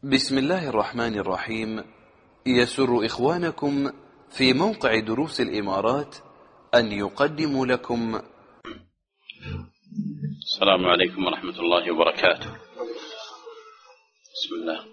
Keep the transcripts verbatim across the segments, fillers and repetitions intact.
بسم الله الرحمن الرحيم. يسر إخوانكم في موقع دروس الإمارات أن يقدموا لكم. السلام عليكم ورحمة الله وبركاته. بسم الله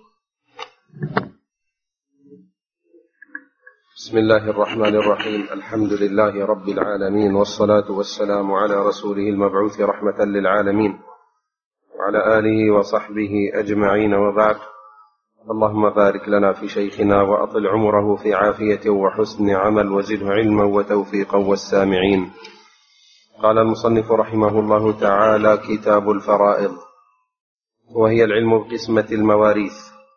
بسم الله الرحمن الرحيم. الحمد لله رب العالمين، والصلاة والسلام على رسوله المبعوث رحمة للعالمين وعلى آله وصحبه أجمعين، وبعد. اللهم بارك لنا في شيخنا وأطل عمره في عافية وحسن عمل، وزده علما وتوفيقا والسامعين. قال المصنف رحمه الله تعالى: كتاب الفرائض، وهي العلم بقسمة المواريث.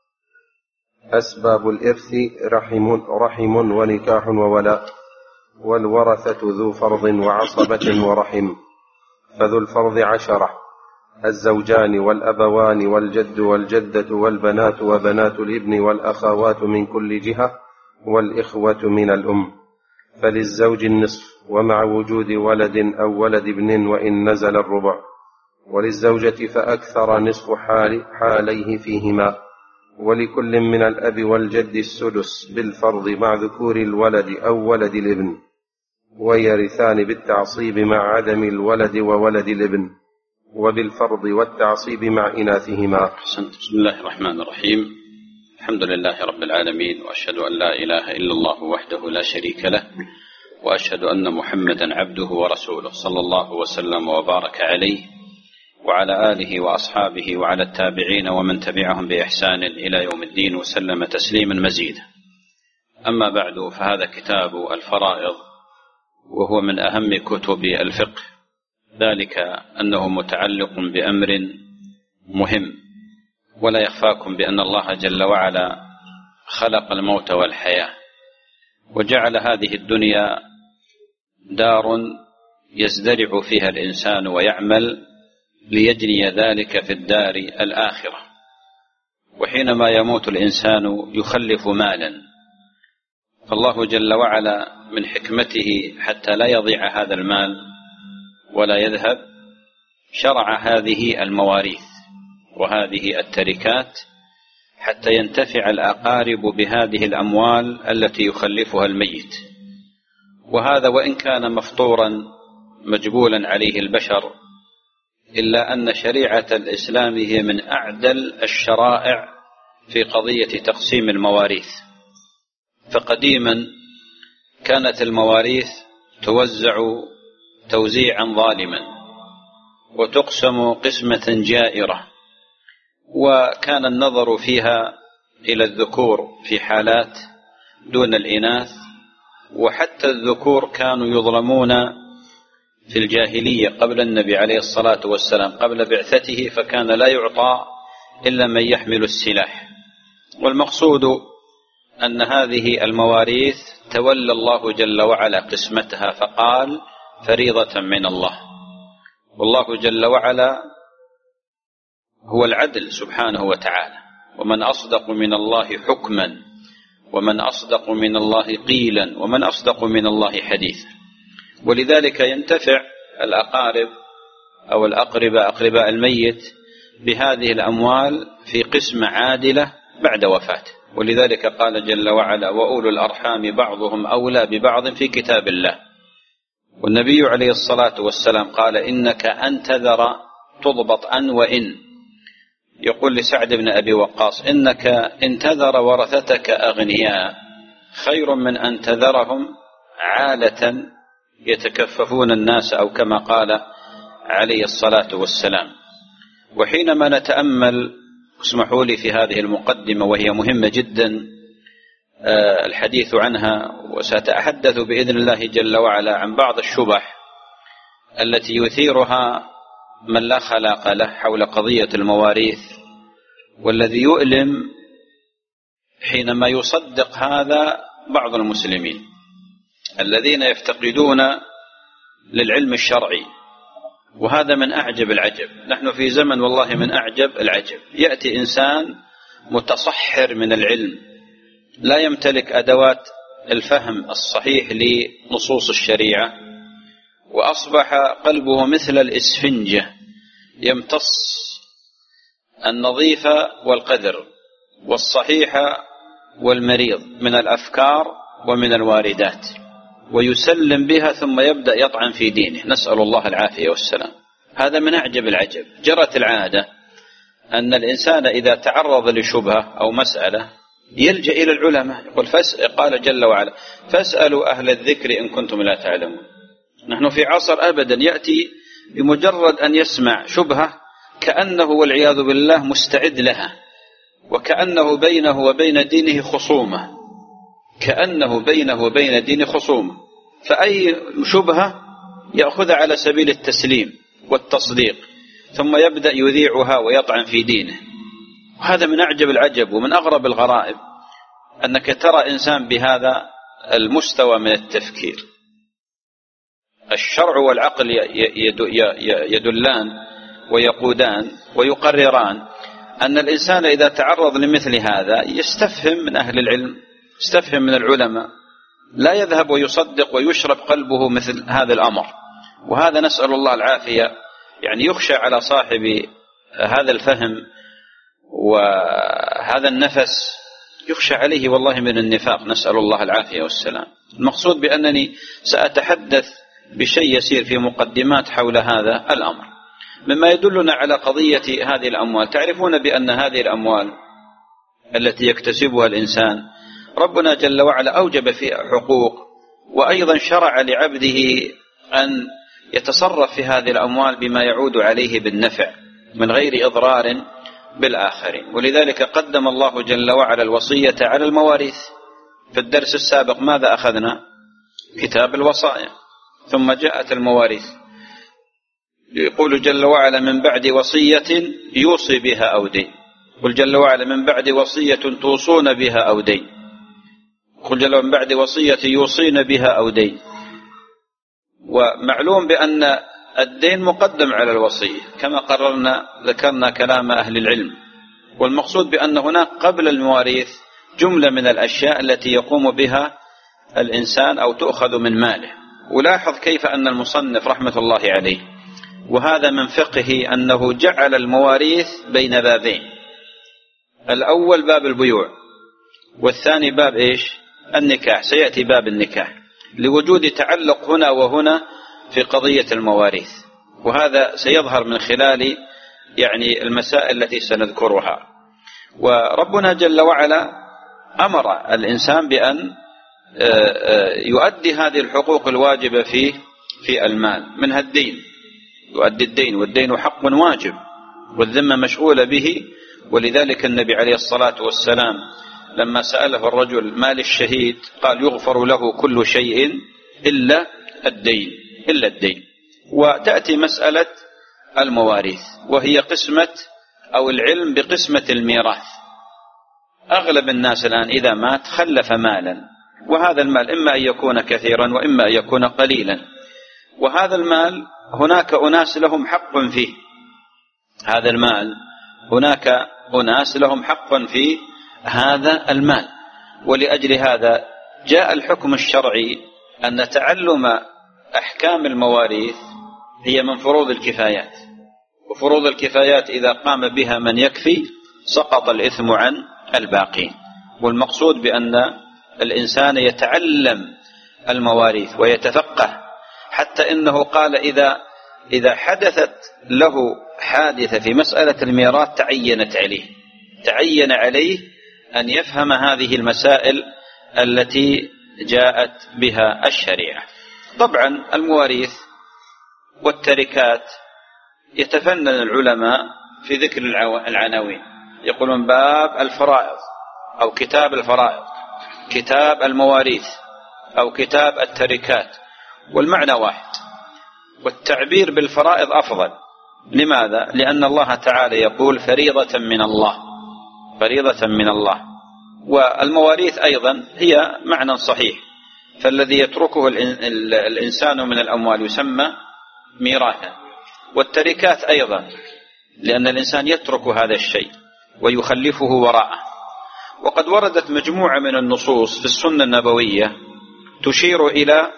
أسباب الإرث رحم, رحم ونكاح وولاء، والورثة ذو فرض وعصبة ورحم. فذو الفرض عشرة: الزوجان والأبوان والجد والجدة والبنات وبنات الابن والأخوات من كل جهة، والإخوة من الأم. فللزوج النصف ومع وجود ولد أو ولد ابن وإن نزل الربع، وللزوجة فأكثر نصف حال حاليه فيهما، ولكل من الأب والجد السدس بالفرض مع ذكور الولد أو ولد الابن، ويرثان بالتعصيب مع عدم الولد وولد الابن، وبالفرض والتعصيب مع إناثهما. أحسنت. بسم الله الرحمن الرحيم. الحمد لله رب العالمين، وأشهد أن لا إله إلا الله وحده لا شريك له، وأشهد أن محمدا عبده ورسوله، صلى الله وسلم وبارك عليه وعلى آله وأصحابه وعلى التابعين ومن تبعهم بإحسان إلى يوم الدين، وسلم تسليما مزيدا. أما بعد، فهذا كتاب الفرائض، وهو من أهم كتب الفقه، ذلك أنه متعلق بأمر مهم. ولا يخفاكم بأن الله جل وعلا خلق الموت والحياة، وجعل هذه الدنيا دار يزدرع فيها الإنسان ويعمل ليجني ذلك في الدار الآخرة. وحينما يموت الإنسان يخلف مالا، فالله جل وعلا من حكمته حتى لا يضيع هذا المال ولا يذهب، شرع هذه المواريث وهذه التركات حتى ينتفع الأقارب بهذه الأموال التي يخلفها الميت. وهذا وإن كان مفطورا مجبولا عليه البشر، إلا أن شريعة الإسلام هي من أعدل الشرائع في قضية تقسيم المواريث. فقديما كانت المواريث توزع توزيعا ظالما، وتقسم قسمة جائرة، وكان النظر فيها إلى الذكور في حالات دون الإناث. وحتى الذكور كانوا يظلمون في الجاهلية قبل النبي عليه الصلاة والسلام، قبل بعثته، فكان لا يعطى إلا من يحمل السلاح. والمقصود أن هذه المواريث تولى الله جل وعلا قسمتها، فقال: فريضة من الله. والله جل وعلا هو العدل سبحانه وتعالى، ومن أصدق من الله حكما، ومن أصدق من الله قيلا، ومن أصدق من الله حديثا. ولذلك ينتفع الأقارب أو الأقرباء أقرباء الميت بهذه الأموال في قسمة عادلة بعد وفاته. ولذلك قال جل وعلا: وأولو الأرحام بعضهم أولى ببعض في كتاب الله. والنبي عليه الصلاة والسلام قال: إنك أن تذر تضبط أن وإن. يقول لسعد بن أبي وقاص: إنك إن تذر ورثتك أغنياء خير من أن تذرهم عالة يتكففون الناس، أو كما قال عليه الصلاة والسلام. وحينما نتأمل، اسمحوا لي في هذه المقدمة وهي مهمة جدا الحديث عنها، وسأتحدث بإذن الله جل وعلا عن بعض الشبح التي يثيرها من لا خلاق له حول قضية المواريث، والذي يؤلم حينما يصدق هذا بعض المسلمين الذين يفتقدون للعلم الشرعي. وهذا من أعجب العجب. نحن في زمن والله من أعجب العجب. يأتي إنسان متصحر من العلم، لا يمتلك أدوات الفهم الصحيح لنصوص الشريعة، وأصبح قلبه مثل الإسفنجة يمتص النظيف والقذر، والصحيح والمريض من الأفكار ومن الواردات، ويسلم بها ثم يبدأ يطعن في دينه، نسأل الله العافية والسلام. هذا من أعجب العجب. جرت العادة أن الإنسان إذا تعرض لشبهة أو مسألة يلجأ إلى العلماء، يقول فاسأل، قال جل وعلا فاسألوا أهل الذكر إن كنتم لا تعلمون. نحن في عصر أبدا يأتي بمجرد أن يسمع شبهة كأنه والعياذ بالله مستعد لها، وكأنه بينه وبين دينه خصومة، كأنه بينه وبين دينه خصومة، فأي شبهة يأخذها على سبيل التسليم والتصديق، ثم يبدأ يذيعها ويطعن في دينه. وهذا من أعجب العجب ومن أغرب الغرائب، أنك ترى إنسان بهذا المستوى من التفكير. الشرع والعقل يدلان ويقودان ويقرران أن الإنسان إذا تعرض لمثل هذا يستفهم من أهل العلم، يستفهم من العلماء، لا يذهب ويصدق ويشرب قلبه مثل هذا الأمر. وهذا نسأل الله العافية، يعني يخشى على صاحب هذا الفهم وهذا النفس، يخشى عليه والله من النفاق، نسأل الله العافية والسلام. المقصود بأنني سأتحدث بشيء يسير في مقدمات حول هذا الأمر، مما يدلنا على قضية هذه الأموال. تعرفون بأن هذه الأموال التي يكتسبها الإنسان ربنا جل وعلا أوجب فيها حقوق، وأيضا شرع لعبده أن يتصرف في هذه الأموال بما يعود عليه بالنفع من غير إضرار بالآخرين. ولذلك قدم الله جل وعلا الوصية على المواريث. في الدرس السابق ماذا أخذنا؟ كتاب الوصايا، ثم جاءت المواريث. يقول جل وعلا من بعد وصية يوصي بها أو دين، قل جل وعلا من بعد وصية توصون بها أو دين، قل جل وعلا من بعد وصية يوصين بها أو دين. ومعلوم بأن الدين مقدم على الوصية كما قررنا، ذكرنا كلام أهل العلم. والمقصود بأن هناك قبل المواريث جملة من الأشياء التي يقوم بها الإنسان أو تؤخذ من ماله. ولاحظ كيف أن المصنف رحمة الله عليه، وهذا من فقهه، أنه جعل المواريث بين بابين، الأول باب البيوع، والثاني باب إيش؟ النكاح. سيأتي باب النكاح لوجود تعلق هنا وهنا في قضية المواريث، وهذا سيظهر من خلال يعني المسائل التي سنذكرها. وربنا جل وعلا أمر الإنسان بأن يؤدي هذه الحقوق الواجبة فيه في المال، منها الدين، يؤدي الدين، والدين حق واجب والذمة مشغولة به. ولذلك النبي عليه الصلاة والسلام لما سأله الرجل ما للشهيد قال يغفر له كل شيء إلا الدين، إلا الدين. وتأتي مسألة المواريث، وهي قسمة أو العلم بقسمة الميراث. أغلب الناس الآن إذا مات خلف مالا، وهذا المال إما أن يكون كثيرا وإما أن يكون قليلا، وهذا المال هناك أناس لهم حق فيه، هذا المال هناك أناس لهم حق في هذا المال. ولأجل هذا جاء الحكم الشرعي أن تعلم أحكام المواريث هي من فروض الكفايات، وفروض الكفايات إذا قام بها من يكفي سقط الإثم عن الباقين. والمقصود بأن الإنسان يتعلم المواريث ويتفقه، حتى إنه قال إذا إذا حدثت له حادثة في مسألة الميراث تعينت عليه تعين عليه أن يفهم هذه المسائل التي جاءت بها الشريعة. طبعا المواريث والتركات يتفنن العلماء في ذكر العناوين، يقولون باب الفرائض أو كتاب الفرائض، كتاب المواريث أو كتاب التركات، والمعنى واحد، والتعبير بالفرائض أفضل. لماذا؟ لأن الله تعالى يقول فريضة من الله، فريضة من الله. والمواريث أيضا هي معنى صحيح، فالذي يتركه الإنسان من الأموال يسمى ميراثا. والتركات أيضا لأن الإنسان يترك هذا الشيء ويخلفه وراءه. وقد وردت مجموعة من النصوص في السنة النبوية تشير إلى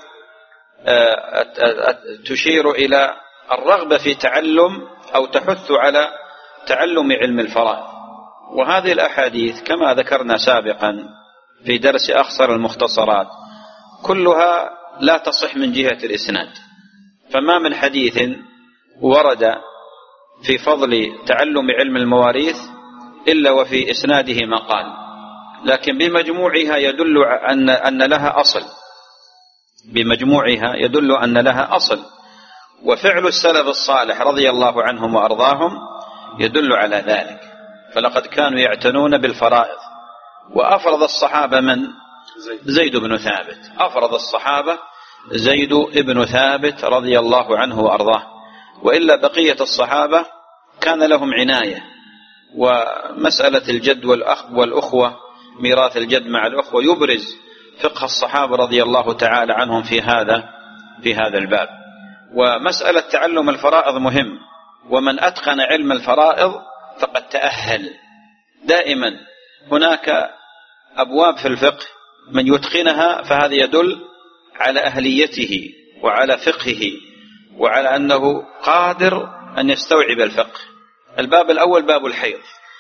تشير إلى الرغبة في تعلم أو تحث على تعلم علم الفرائض. وهذه الأحاديث كما ذكرنا سابقا في درس أخصر المختصرات كلها لا تصح من جهة الإسناد، فما من حديث ورد في فضل تعلم علم المواريث إلا وفي إسناده مقال، لكن بمجموعها يدل أن أن لها أصل، بمجموعها يدل أن لها أصل. وفعل السلف الصالح رضي الله عنهم وأرضاهم يدل على ذلك، فلقد كانوا يعتنون بالفرائض. وأفرض الصحابة من؟ زيد بن ثابت، أفرض الصحابة زيد بن ثابت رضي الله عنه وأرضاه، وإلا بقية الصحابة كان لهم عناية. ومسألة الجد والأخ والأخوة، ميراث الجد مع الأخوة، يبرز فقه الصحابة رضي الله تعالى عنهم في هذا في هذا الباب. ومسألة تعلم الفرائض مهم، ومن أتقن علم الفرائض فقد تأهل. دائما هناك أبواب في الفقه من يتقنها فهذا يدل على أهليته وعلى فقهه وعلى أنه قادر أن يستوعب الفقه. الباب الأول باب الحيض،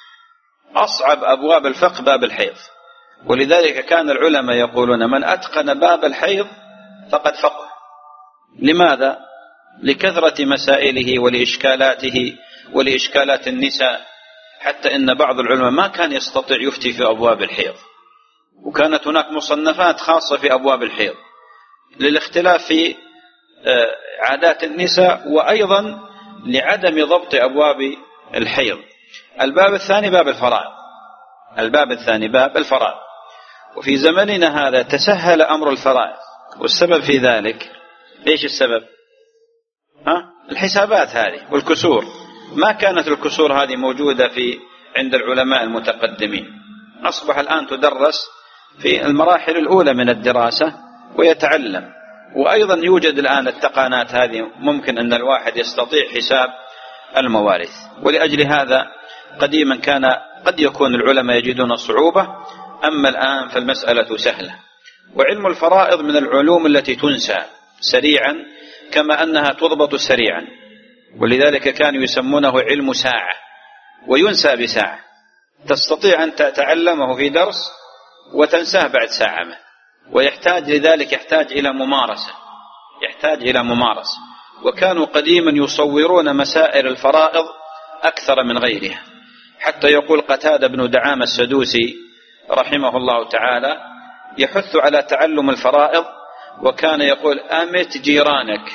أصعب أبواب الفقه باب الحيض، ولذلك كان العلماء يقولون من أتقن باب الحيض فقد فقه. لماذا؟ لكثرة مسائله ولإشكالاته ولإشكالات النساء، حتى إن بعض العلماء ما كان يستطيع يفتي في أبواب الحيض، وكانت هناك مصنفات خاصة في أبواب الحيض للاختلاف في عادات النساء، وأيضا لعدم ضبط أبواب الحيض. الباب الثاني باب الفرائض، الباب الثاني باب الفرائض. وفي زمننا هذا تسهل أمر الفرائض، والسبب في ذلك إيش السبب؟ ها؟ الحسابات هذه والكسور. ما كانت الكسور هذه موجودة في عند العلماء المتقدمين، أصبح الآن تدرس في المراحل الأولى من الدراسة ويتعلم. وأيضا يوجد الآن التقانات هذه، ممكن أن الواحد يستطيع حساب الموارث. ولأجل هذا قديما كان قد يكون العلماء يجدون صعوبة، أما الآن فالمسألة سهلة. وعلم الفرائض من العلوم التي تنسى سريعا كما أنها تضبط سريعا، ولذلك كانوا يسمونه علم ساعة، وينسى بساعة. تستطيع أن تتعلمه في درس وتنساه بعد ساعة، ويحتاج لذلك يحتاج إلى ممارسة، يحتاج إلى ممارسة. وكانوا قديما يصورون مسائل الفرائض أكثر من غيرها، حتى يقول قتادة بن دعامة السدوسي رحمه الله تعالى يحث على تعلم الفرائض، وكان يقول أمت جيرانك،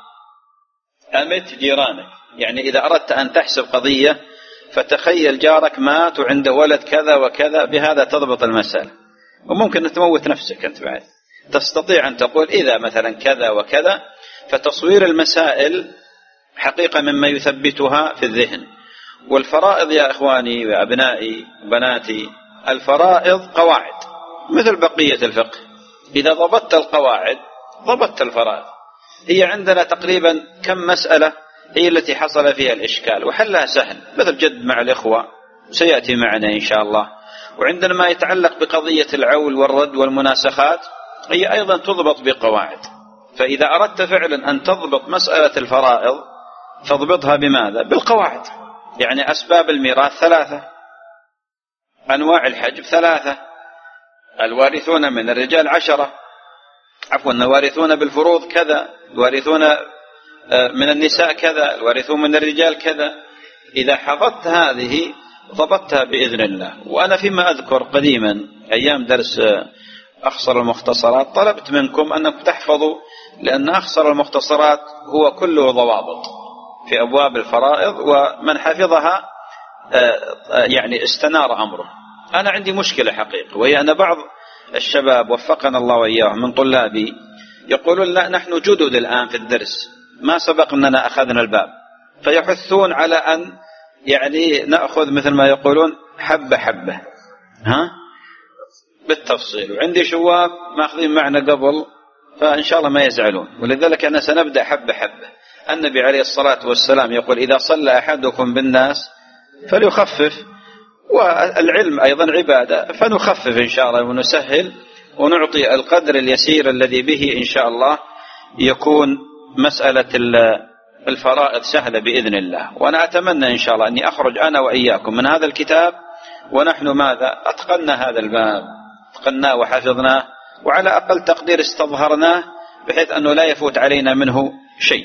أمت جيرانك، يعني إذا أردت أن تحسب قضية فتخيل جارك مات وعنده ولد كذا وكذا، بهذا تضبط المسألة. وممكن تموت نفسك أنت بعد، تستطيع أن تقول إذا مثلا كذا وكذا. فتصوير المسائل حقيقة مما يثبتها في الذهن. والفرائض يا إخواني وأبنائي وبناتي، الفرائض قواعد مثل بقية الفقه، إذا ضبطت القواعد ضبطت الفرائض. هي عندنا تقريبا كم مسألة هي التي حصل فيها الإشكال، وحلها سهل، مثل جد مع الإخوة سيأتي معنا إن شاء الله. وعندنا ما يتعلق بقضية العول والرد والمناسخات، هي أيضا تضبط بقواعد. فإذا أردت فعلا أن تضبط مسألة الفرائض فاضبطها بماذا؟ بالقواعد. يعني أسباب الميراث ثلاثة، أنواع الحجب ثلاثة، الوارثون من الرجال عشرة، عفوا الوارثون بالفروض كذا، الوارثون من النساء كذا، الوارثون من الرجال كذا. إذا حفظت هذه ضبطتها بإذن الله. وأنا فيما أذكر قديما أيام درس أخصر المختصرات طلبت منكم أنكم تحفظوا، لأن أخصر المختصرات هو كله ضوابط في أبواب الفرائض، ومن حفظها يعني استنار أمره. أنا عندي مشكلة حقيقة، وهي أن بعض الشباب وفقنا الله وإياهم من طلابي يقولون لا نحن جدد الآن في الدرس، ما سبق أننا أخذنا الباب، فيحثون على أن يعني نأخذ مثل ما يقولون حبة حبة، ها بالتفصيل. وعندي شباب ماخذين معنا قبل، فإن شاء الله ما يزعلون. ولذلك أنا سنبدأ حبة حبة. النبي عليه الصلاة والسلام يقول إذا صلى أحدكم بالناس فليخفف، والعلم أيضا عبادة، فنخفف إن شاء الله ونسهل ونعطي القدر اليسير الذي به إن شاء الله يكون مسألة الفرائض سهلة بإذن الله. وأنا أتمنى إن شاء الله أني أخرج أنا وإياكم من هذا الكتاب ونحن ماذا أتقنا هذا الباب، أتقناه وحفظناه، وعلى أقل تقدير استظهرناه بحيث أنه لا يفوت علينا منه شيء.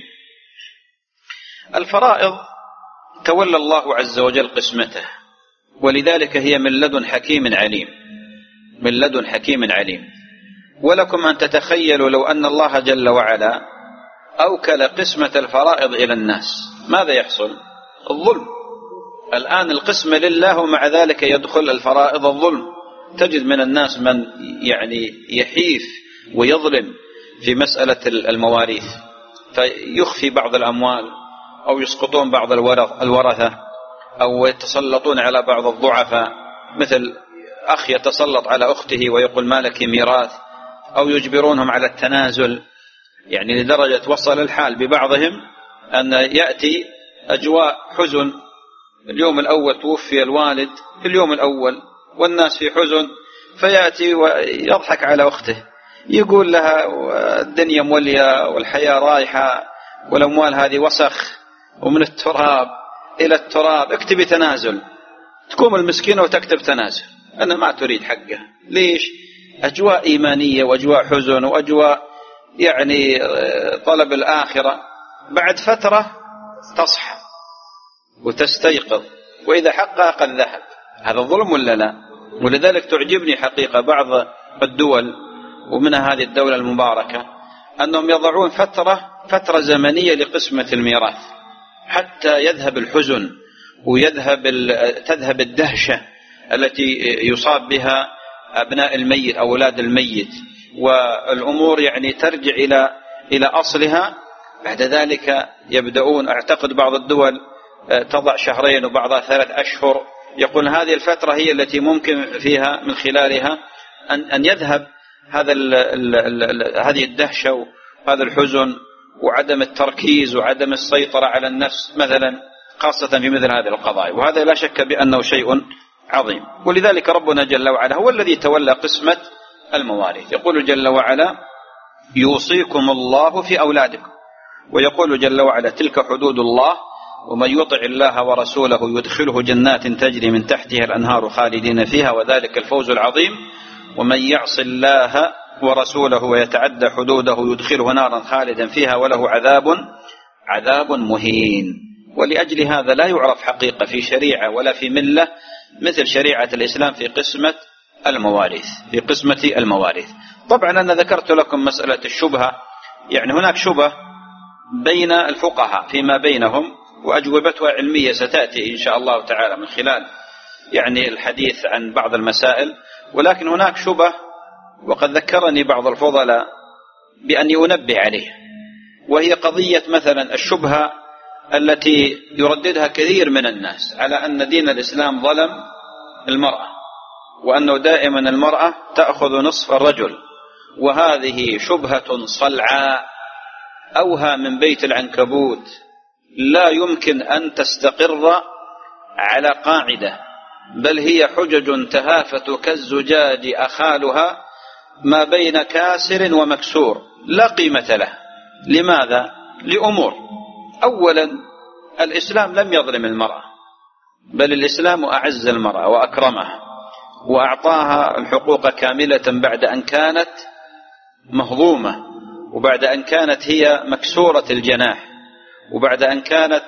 الفرائض تولى الله عز وجل قسمته، ولذلك هي من لدن حكيم عليم، من لدن حكيم عليم. ولكم أن تتخيلوا لو أن الله جل وعلا أوكل قسمة الفرائض إلى الناس ماذا يحصل؟ الظلم. الآن القسمة لله ومع ذلك يدخل الفرائض الظلم. تجد من الناس من يعني يحيف ويظلم في مسألة المواريث، فيخفي بعض الأموال أو يسقطون بعض الورثة أو يتسلطون على بعض الضعفاء، مثل أخ يتسلط على أخته ويقول ما لك ميراث، أو يجبرونهم على التنازل. يعني لدرجة وصل الحال ببعضهم أن يأتي أجواء حزن، اليوم الأول توفي الوالد في اليوم الأول والناس في حزن، فيأتي ويضحك على أخته يقول لها الدنيا مولية والحياة رايحة والأموال هذه وسخ ومن التراب إلى التراب، اكتبي تنازل. تقوم المسكينة وتكتب تنازل، أنا ما تريد حقه. ليش؟ أجواء إيمانية وأجواء حزن وأجواء يعني طلب الآخرة. بعد فترة تصحى وتستيقظ وإذا حقها قد ذهب. هذا ظلم ولا لا؟ ولذلك تعجبني حقيقة بعض الدول ومنها هذه الدولة المباركة أنهم يضعون فترة فترة زمنية لقسمة الميراث حتى يذهب الحزن ويذهب تذهب الدهشة التي يصاب بها أبناء الميت أو أولاد الميت، والأمور يعني ترجع إلى إلى أصلها. بعد ذلك يبدأون، أعتقد بعض الدول تضع شهرين وبعضها ثلاث أشهر، يقول هذه الفترة هي التي ممكن فيها من خلالها أن أن يذهب هذا ال ال ال هذه الدهشة وهذا الحزن وعدم التركيز وعدم السيطرة على النفس مثلا، خاصة في مثل هذه القضايا. وهذا لا شك بأنه شيء عظيم. ولذلك ربنا جل وعلا هو الذي تولى قسمة المواريث. يقول جل وعلا يوصيكم الله في أولادكم، ويقول جل وعلا تلك حدود الله ومن يطع الله ورسوله يدخله جنات تجري من تحتها الأنهار خالدين فيها وذلك الفوز العظيم ومن يعص الله ورسوله ويتعدى حدوده يدخله نارا خالدا فيها وله عذاب عذاب مهين. ولأجل هذا لا يعرف حقيقة في شريعة ولا في ملة مثل شريعة الإسلام في قسمة المواريث في قسمة المواريث. طبعا أنا ذكرت لكم مسألة الشبهة، يعني هناك شبهة بين الفقهاء فيما بينهم وأجوبتها علمية ستأتي إن شاء الله تعالى من خلال يعني الحديث عن بعض المسائل. ولكن هناك شبهة وقد ذكرني بعض الفضلاء بأني أنبه عليه، وهي قضية مثلا الشبهة التي يرددها كثير من الناس على أن دين الإسلام ظلم المرأة، وأنه دائما المرأة تأخذ نصف الرجل، وهذه شبهة صلعاء أوهى من بيت العنكبوت لا يمكن أن تستقر على قاعدة، بل هي حجج تهافت كالزجاج أخالها ما بين كاسر ومكسور لا قيمة له. لماذا؟ لأمور. أولا الإسلام لم يظلم المرأة، بل الإسلام أعز المرأة وأكرمها وأعطاها الحقوق كاملة بعد أن كانت مهضومة، وبعد أن كانت هي مكسورة الجناح، وبعد أن كانت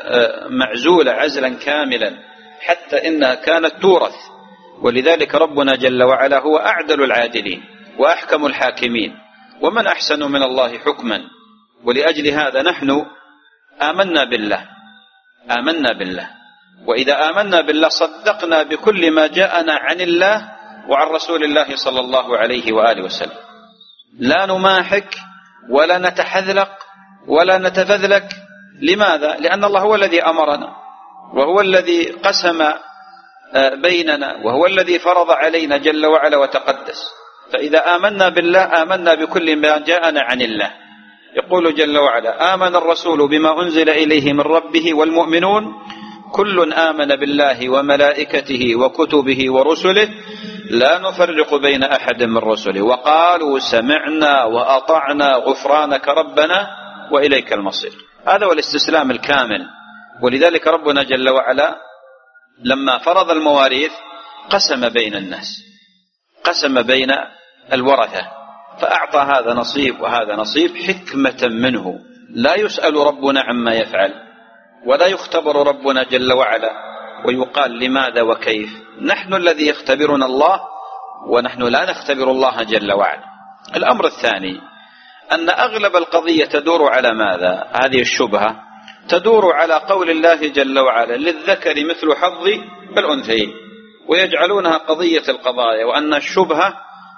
معزولة عزلا كاملا، حتى إنها كانت تورث. ولذلك ربنا جل وعلا هو أعدل العادلين وأحكم الحاكمين، ومن أحسن من الله حكما. ولأجل هذا نحن آمنا بالله آمنا بالله وإذا آمنا بالله صدقنا بكل ما جاءنا عن الله وعن رسول الله صلى الله عليه وآله وسلم. لا نماحك ولا نتحذلق ولا نتفذلك. لماذا؟ لأن الله هو الذي أمرنا وهو الذي قسم بيننا وهو الذي فرض علينا جل وعلا وتقدس. فإذا آمنا بالله آمنا بكل ما جاءنا عن الله. يقول جل وعلا آمن الرسول بما أنزل إليه من ربه والمؤمنون كل آمن بالله وملائكته وكتبه ورسله لا نفرق بين أحد من رسله وقالوا سمعنا وأطعنا غفرانك ربنا وإليك المصير. هذا هو الاستسلام الكامل. ولذلك ربنا جل وعلا لما فرض المواريث قسم بين الناس، قسم بين الورثة، فأعطى هذا نصيب وهذا نصيب حكمة منه. لا يسأل ربنا عما يفعل، ولا يختبر ربنا جل وعلا ويقال لماذا وكيف. نحن الذي يختبرنا الله، ونحن لا نختبر الله جل وعلا. الأمر الثاني أن أغلب القضية تدور على ماذا؟ هذه الشبهة تدور على قول الله جل وعلا للذكر مثل حظ الأنثيين، ويجعلونها قضية القضايا، وأن الشبهة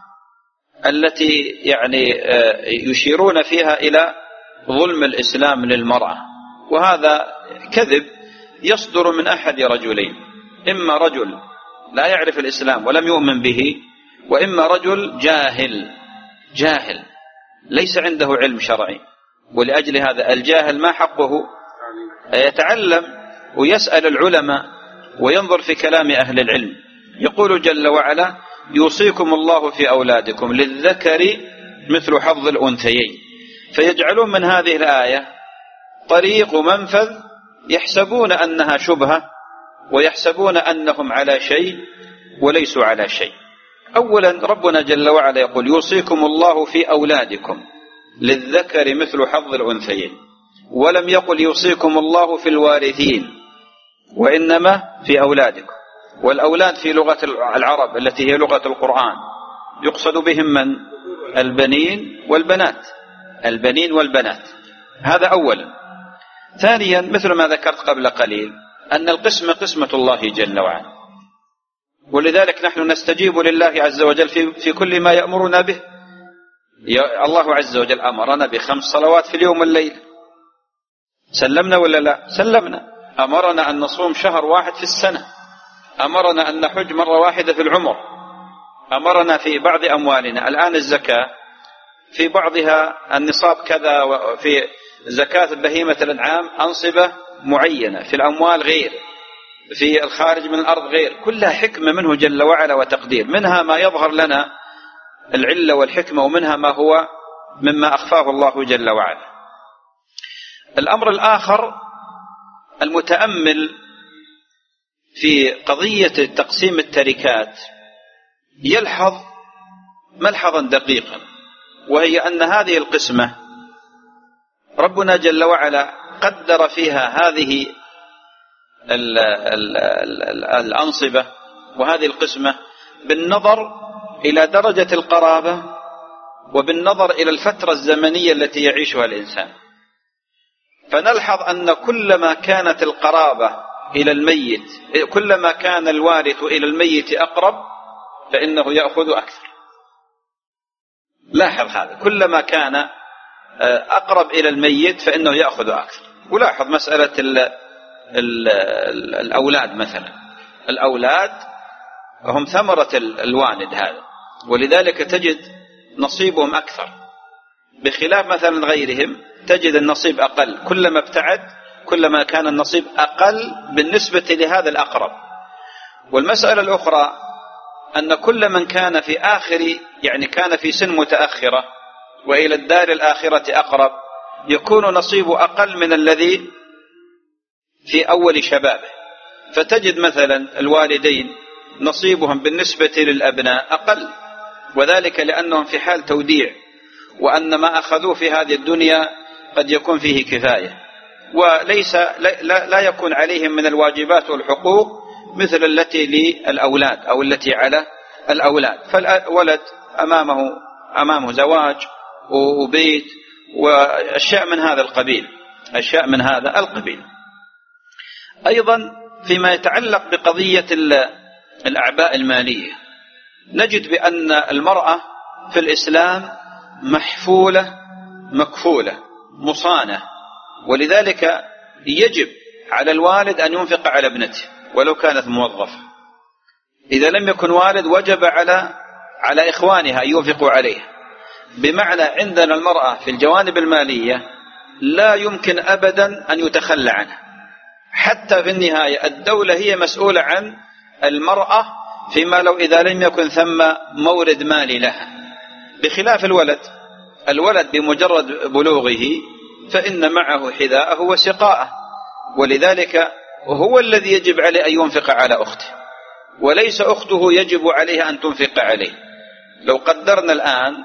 التي يعني يشيرون فيها إلى ظلم الإسلام للمرأة. وهذا كذب يصدر من أحد رجلين، إما رجل لا يعرف الإسلام ولم يؤمن به، وإما رجل جاهل جاهل ليس عنده علم شرعي. ولأجل هذا الجاهل ما حقه؟ يتعلم ويسأل العلماء وينظر في كلام أهل العلم. يقول جل وعلا يوصيكم الله في أولادكم للذكر مثل حظ الأنثيين، فيجعلون من هذه الآية طريق ومنفذ، يحسبون أنها شبهة ويحسبون أنهم على شيء وليسوا على شيء. أولا ربنا جل وعلا يقول يوصيكم الله في أولادكم للذكر مثل حظ الأنثيين، ولم يقل يوصيكم الله في الوارثين، وإنما في أولادكم. والأولاد في لغة العرب التي هي لغة القرآن يقصد بهم من؟ البنين والبنات، البنين والبنات. هذا أولا. ثانيا مثل ما ذكرت قبل قليل أن القسمة قسمة الله جل وعلا، ولذلك نحن نستجيب لله عز وجل في, في كل ما يأمرنا به. الله عز وجل أمرنا بخمس صلوات في اليوم والليل، سلمنا ولا لا؟ سلمنا. أمرنا أن نصوم شهر واحد في السنة، أمرنا أن نحج مرة واحدة في العمر، أمرنا في بعض أموالنا الآن الزكاة في بعضها النصاب كذا، وفي زكاة بهيمة الأنعام أنصبة معينة، في الأموال غير، في الخارج من الأرض غير. كلها حكمة منه جل وعلا وتقدير، منها ما يظهر لنا العلة والحكمة، ومنها ما هو مما أخفاه الله جل وعلا. الأمر الآخر المتأمل في قضية تقسيم التركات يلحظ ملحظا دقيقا، وهي أن هذه القسمة ربنا جل وعلا قدر فيها هذه ال ال ال الأنصبة وهذه القسمة بالنظر إلى درجة القرابة، وبالنظر إلى الفترة الزمنية التي يعيشها الإنسان. فنلحظ أن كلما كانت القرابة إلى الميت، كلما كان الوارث إلى الميت أقرب فإنه يأخذ أكثر. لاحظ هذا، كلما كان أقرب إلى الميت فإنه يأخذ أكثر. ولاحظ مسألة ال ال ال الأولاد مثلا، الأولاد هم ثمرة الوالد هذا، ولذلك تجد نصيبهم أكثر، بخلاف مثلا غيرهم تجد النصيب أقل. كلما ابتعد كلما كان النصيب أقل بالنسبة لهذا الأقرب. والمسألة الأخرى أن كل من كان في آخر، يعني كان في سن متأخرة وإلى الدار الآخرة أقرب، يكون نصيبه أقل من الذي في أول شبابه. فتجد مثلا الوالدين نصيبهم بالنسبة للأبناء أقل، وذلك لأنهم في حال توديع، وأن ما أخذوه في هذه الدنيا قد يكون فيه كفاية، وليس لا, لا يكون عليهم من الواجبات والحقوق مثل التي للأولاد أو التي على الأولاد. فالولد أمامه أمامه زواج وبيت وأشياء من هذا القبيل، أشياء من هذا القبيل. أيضا فيما يتعلق بقضية الأعباء المالية، نجد بأن المرأة في الإسلام محفولة مكفولة مصانة، ولذلك يجب على الوالد أن ينفق على ابنته ولو كانت موظفة. إذا لم يكن والد وجب على على إخوانها أن ينفقوا عليها. بمعنى عندنا المرأة في الجوانب المالية لا يمكن أبدا أن يتخلى عنها، حتى في النهاية الدولة هي مسؤولة عن المرأة فيما لو إذا لم يكن ثم مورد مالي لها، بخلاف الولد. الولد بمجرد بلوغه فإن معه حذاءه وسقاءه، ولذلك هو الذي يجب عليه أن ينفق على أخته، وليس أخته يجب عليها أن تنفق عليه. لو قدرنا الآن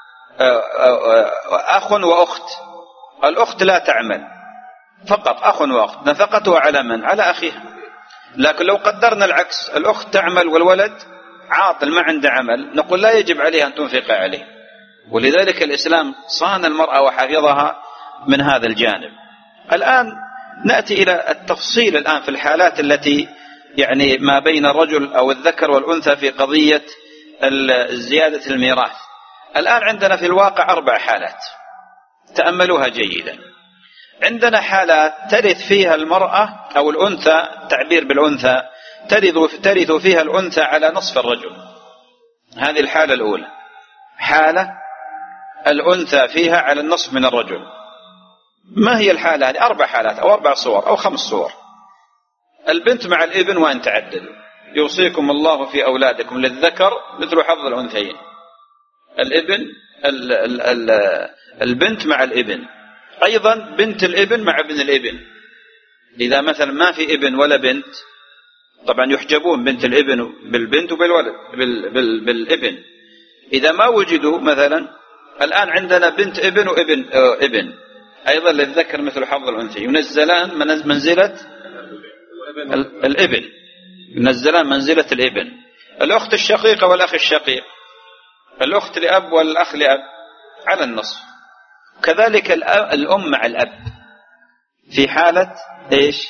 أخ وأخت، الأخت لا تعمل، فقط أخ وأخت، نفقته على من؟ على أخيها. لكن لو قدرنا العكس، الأخت تعمل والولد عاطل ما عنده عمل، نقول لا يجب عليها أن تنفق عليه. ولذلك الإسلام صان المرأة وحفظها من هذا الجانب. الآن نأتي إلى التفصيل الآن في الحالات التي يعني ما بين الرجل أو الذكر والأنثى في قضية زيادة الميراث. الآن عندنا في الواقع أربع حالات، تأملوها جيدا. عندنا حالات ترث فيها المرأة أو الأنثى، تعبير بالأنثى، ترث فيها الأنثى على نصف الرجل. هذه الحالة الأولى، حالة الأنثى فيها على النصف من الرجل. ما هي الحالة هذه؟ أربع حالات أو أربع صور أو خمس صور. البنت مع الابن وإن تعددوا، يوصيكم الله في أولادكم للذكر مثل حظ الأنثيين. الابن ال ال ال البنت مع الابن، أيضا بنت الابن مع ابن الابن. إذا مثلا ما في ابن ولا بنت، طبعا يحجبون بنت الابن بالبنت وبالولد بال بال بالابن. إذا ما وجدوا مثلا، الآن عندنا بنت ابن وابن ابن، أيضا للذكر مثل حظ الأنثى، ينزلان منزلة الابن، ينزلان منزلة الابن. الأخت الشقيقة والأخ الشقيق، الأخت لأب والأخ لأب على النصف. كذلك الأم مع الأب في حالة إيش؟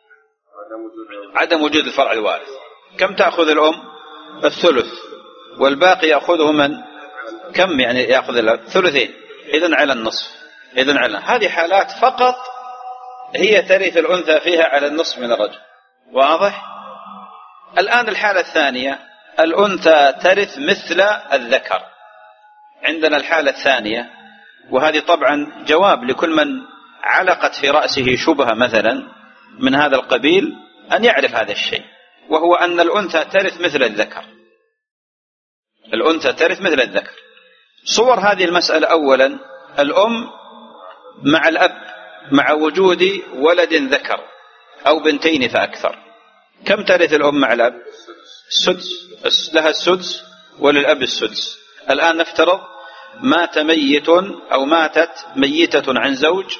عدم وجود الفرع الوارث. كم تأخذ الأم؟ الثلث، والباقي يأخذه من؟ كم يعني يأخذ الثلثين، إذن على النصف. إذن على هذه حالات فقط هي ترث الأنثى فيها على النصف من الرجل. واضح؟ الآن الحالة الثانية، الأنثى ترث مثل الذكر. عندنا الحالة الثانية، وهذه طبعا جواب لكل من علقت في رأسه شبهة مثلا من هذا القبيل أن يعرف هذا الشيء، وهو أن الأنثى ترث مثل الذكر. الأنثى ترث مثل الذكر. صور هذه المسألة: أولا الأم مع الأب مع وجود ولد ذكر أو بنتين فأكثر. كم ترث الأم مع الأب؟ السدس، لها السدس وللأب السدس. الآن نفترض مات ميت أو ماتت ميتة عن زوج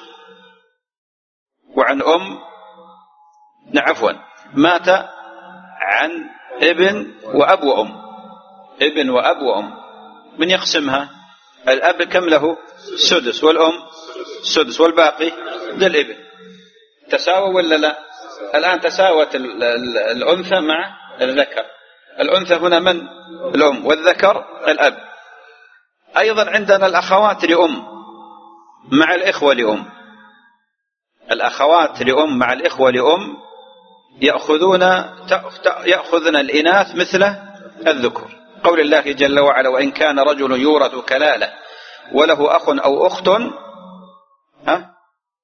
وعن أم، عفوا مات عن ابن وأب وأم، ابن وأب وأم، من يقسمها؟ الأب كم له؟ سدس، والأم سدس، والباقي للابن. تساوى ولا لا؟ الآن تساوت الأنثى مع الذكر. الأنثى هنا من؟ الأم، والذكر الأب. أيضا عندنا الأخوات لأم مع الإخوة لأم. الأخوات لأم مع الإخوة لأم يأخذون يأخذن الإناث مثل الذكر. قول الله جل وعلا: وإن كان رجل يورث كلالة وله أخ أو أخت ها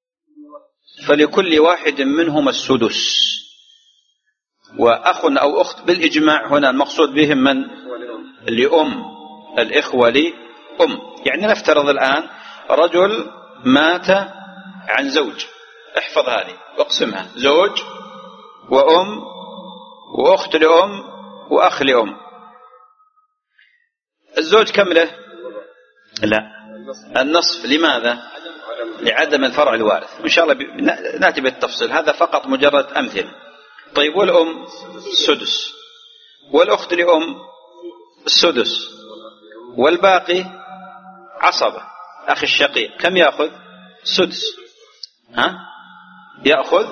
فلكل واحد منهما السدس. وأخ أو أخت بالإجماع هنا المقصود بهم من؟ لأم، الإخوة لأم. يعني نفترض الآن رجل مات عن زوج، احفظ هذه واقسمها: زوج وأم وأخت لأم وأخ لأم. الزوج كم له؟ لا، النصف. لماذا؟ لعدم الفرع الوارث. إن شاء الله نأتي بالتفصيل، هذا فقط مجرد أمثلة. طيب، والأم السدس، والأخت لأم السدس، والباقي عصبة. أخي الشقيق كم يأخذ؟ سدس، ها يأخذ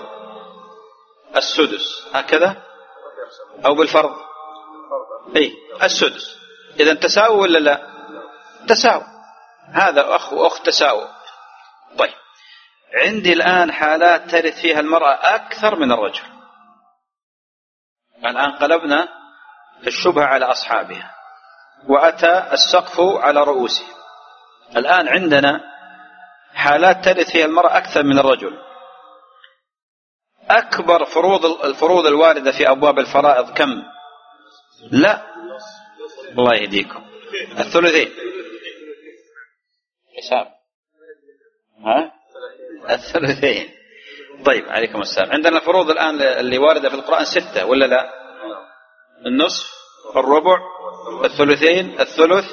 السدس هكذا أو بالفرض؟ أي السدس. إذا تساوي ولا لا؟ تساوي، هذا أخ وأخت تساوي. طيب، عندي الآن حالات ترث فيها المرأة أكثر من الرجل. الآن قلبنا الشبهة على أصحابها وأتى السقف على رؤوسهم. الآن عندنا حالات ترث فيها المرأة أكثر من الرجل. أكبر فروض الفروض الواردة في أبواب الفرائض كم؟ لا، الله يهديكم، الثلثين. حساب ها الثلثين. طيب، عليكم السلام. عندنا الفروض الآن اللي واردة في القرآن ستة ولا لا؟ النصف، الربع، الثلثين، الثلث،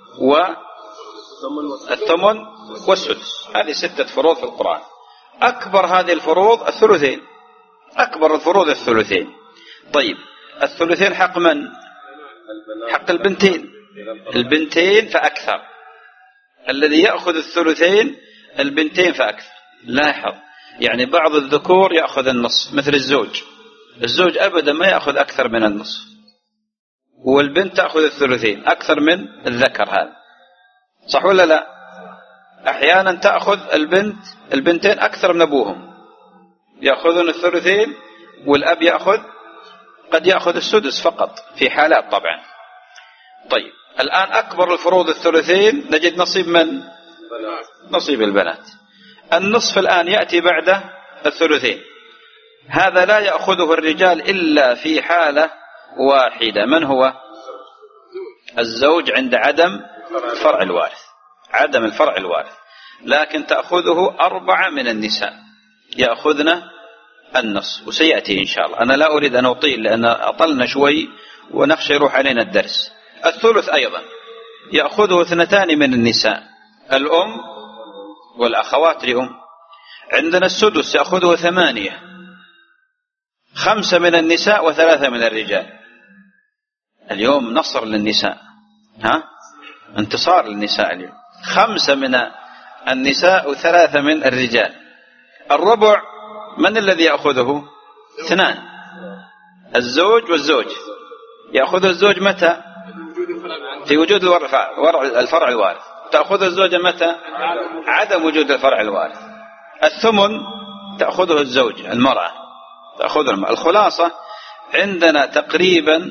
والثمن والسدس. هذه ستة فروض في القرآن. أكبر هذه الفروض الثلثين، أكبر الفروض الثلثين. طيب الثلثين حق من؟ حق البنتين، البنتين فأكثر. الذي يأخذ الثلثين البنتين فأكثر. لاحظ، يعني بعض الذكور يأخذ النصف مثل الزوج، الزوج أبدا ما يأخذ أكثر من النصف، والبنت تأخذ الثلثين أكثر من الذكر. هذا صح ولا لا؟ أحيانا تأخذ البنت البنتين أكثر من أبوهم، يأخذون الثلثين، والأب يأخذ قد يأخذ السدس فقط في حالات طبعا. طيب الآن أكبر الفروض الثلثين، نجد نصيب من؟ نصيب البنات. النصف الآن يأتي بعد الثلثين. هذا لا يأخذه الرجال إلا في حالة واحدة، من هو؟ الزوج، عند عدم فرع الوارث، عدم الفرع الوارث. لكن تأخذه أربعة من النساء يأخذن النصف، وسيأتي إن شاء الله. أنا لا أريد أن أطيل لأن أطلنا شوي ونخشى يروح علينا الدرس. الثلث أيضا يأخذه اثنتان من النساء، الأم والأخوات لأم. عندنا السدس يأخذه ثمانية، خمسة من النساء وثلاثة من الرجال. اليوم نصر للنساء، ها؟ انتصار للنساء اليوم. خمسة من النساء وثلاثة من الرجال. الربع من الذي يأخذه؟ اثنان، الزوج والزوج. يأخذ الزوج متى؟ في وجود الفرع الوارث. تأخذ الزوجة متى؟ عدم وجود الفرع الوارث. الثمن تأخذه الزوج، المرأة تأخذه المرأة. الخلاصة عندنا تقريبا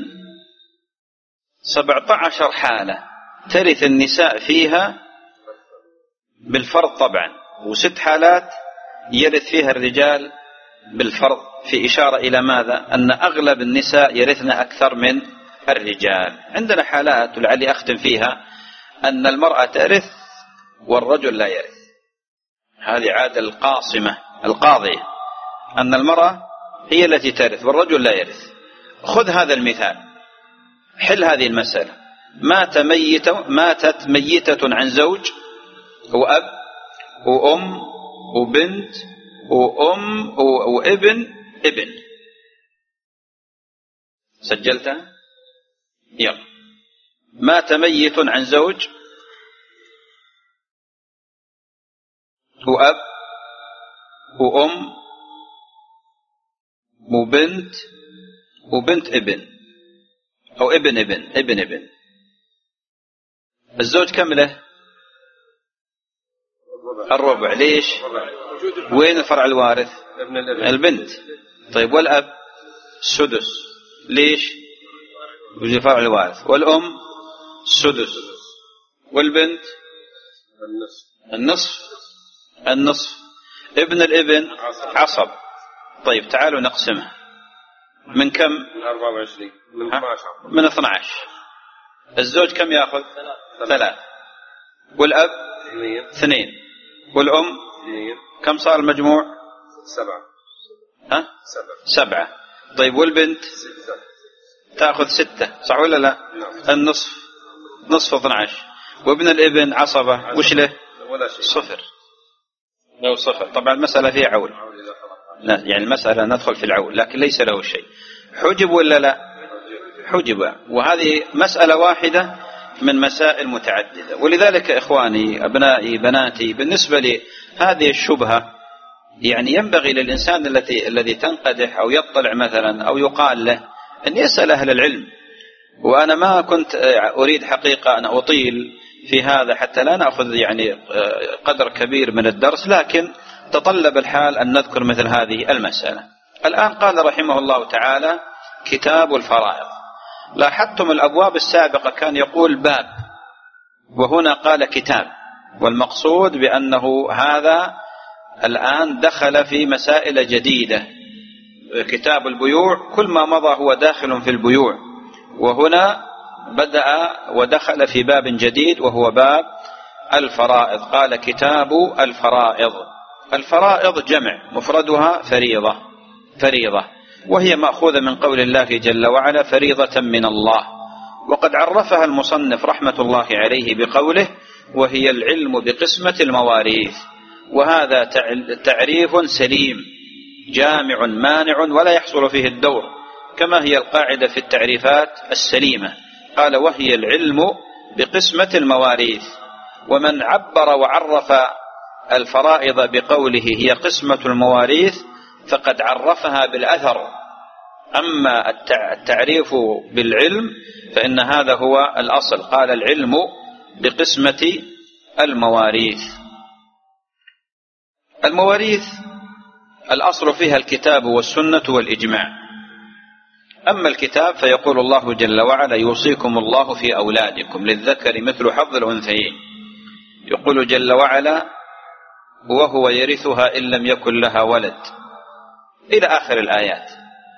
سبعة عشر حالة ترث النساء فيها بالفرض طبعا، وست حالات يرث فيها الرجال بالفرض، في إشارة إلى ماذا؟ أن أغلب النساء يرثن أكثر من الرجال. عندنا حالات ولعلي أختم فيها أن المرأة ترث والرجل لا يرث. هذه عادة القاصمة القاضية، أن المرأة هي التي ترث والرجل لا يرث. خذ هذا المثال، حل هذه المسألة. مات ميت ماتت ميتة عن زوج وأب وأم وبنت وأم وابن ابن. سجلتها؟ يلا. مات ميت عن زوج وأب وأم وبنت وبنت ابن أو ابن ابن ابن ابن. الزوج كم له؟ الربع. ليش؟ وين الفرع الوارث؟ البنت. طيب والأب؟ السدس. ليش؟ وجود الفرع الوارث. والأم؟ السدس. والبنت؟ النصف. النصف. ابن الابن عصب. طيب تعالوا نقسمها. من كم؟ من أربعة وعشرين. من اثني عشر. من اثني عشر. الزوج كم يأخذ؟ ثلاث. والأب؟ اثنين. والأم؟ اثنين. كم صار المجموع؟ سبعة. ها؟ سبعة. سبعة. طيب والبنت؟ ستة. تأخذ ستة، صح ولا لا؟ النصف نصف اثني عشر. وابن الابن عصبة، وش له؟ صفر. له صفر. طبعا المسألة فيها عول، لا يعني المسألة ندخل في العول، لكن ليس له شيء. حجب ولا لا؟ حجب. وهذه مسألة واحدة من مسائل متعددة. ولذلك إخواني أبنائي بناتي، بالنسبة لهذه الشبهة يعني ينبغي للإنسان التي الذي تنقدح أو يطلع مثلا أو يقال له أن يسأل أهل العلم. وأنا ما كنت أريد حقيقة أن أطيل في هذا حتى لا نأخذ يعني قدر كبير من الدرس، لكن تطلب الحال أن نذكر مثل هذه المسألة. الآن قال رحمه الله تعالى كتاب الفرائض. لاحظتم الأبواب السابقة كان يقول باب، وهنا قال كتاب، والمقصود بأنه هذا الآن دخل في مسائل جديدة. كتاب البيوع كل ما مضى هو داخل في البيوع، وهنا بدأ ودخل في باب جديد وهو باب الفرائض. قال كتاب الفرائض. الفرائض جمع، مفردها فريضة. فريضة وهي مأخوذة من قول الله جل وعلا فريضة من الله. وقد عرفها المصنف رحمة الله عليه بقوله وهي العلم بقسمة المواريث، وهذا تعريف سليم جامع مانع ولا يحصل فيه الدور، كما هي القاعدة في التعريفات السليمة. قال وهي العلم بقسمة المواريث. ومن عبر وعرف الفرائض بقوله هي قسمة المواريث فقد عرفها بالأثر. أما التعريف بالعلم فإن هذا هو الأصل. قال العلم بقسمة المواريث. المواريث الأصل فيها الكتاب والسنة والإجماع. أما الكتاب فيقول الله جل وعلا يوصيكم الله في أولادكم للذكر مثل حظ الأنثيين. يقول جل وعلا وهو يرثها إن لم يكن لها ولد إلى آخر الآيات.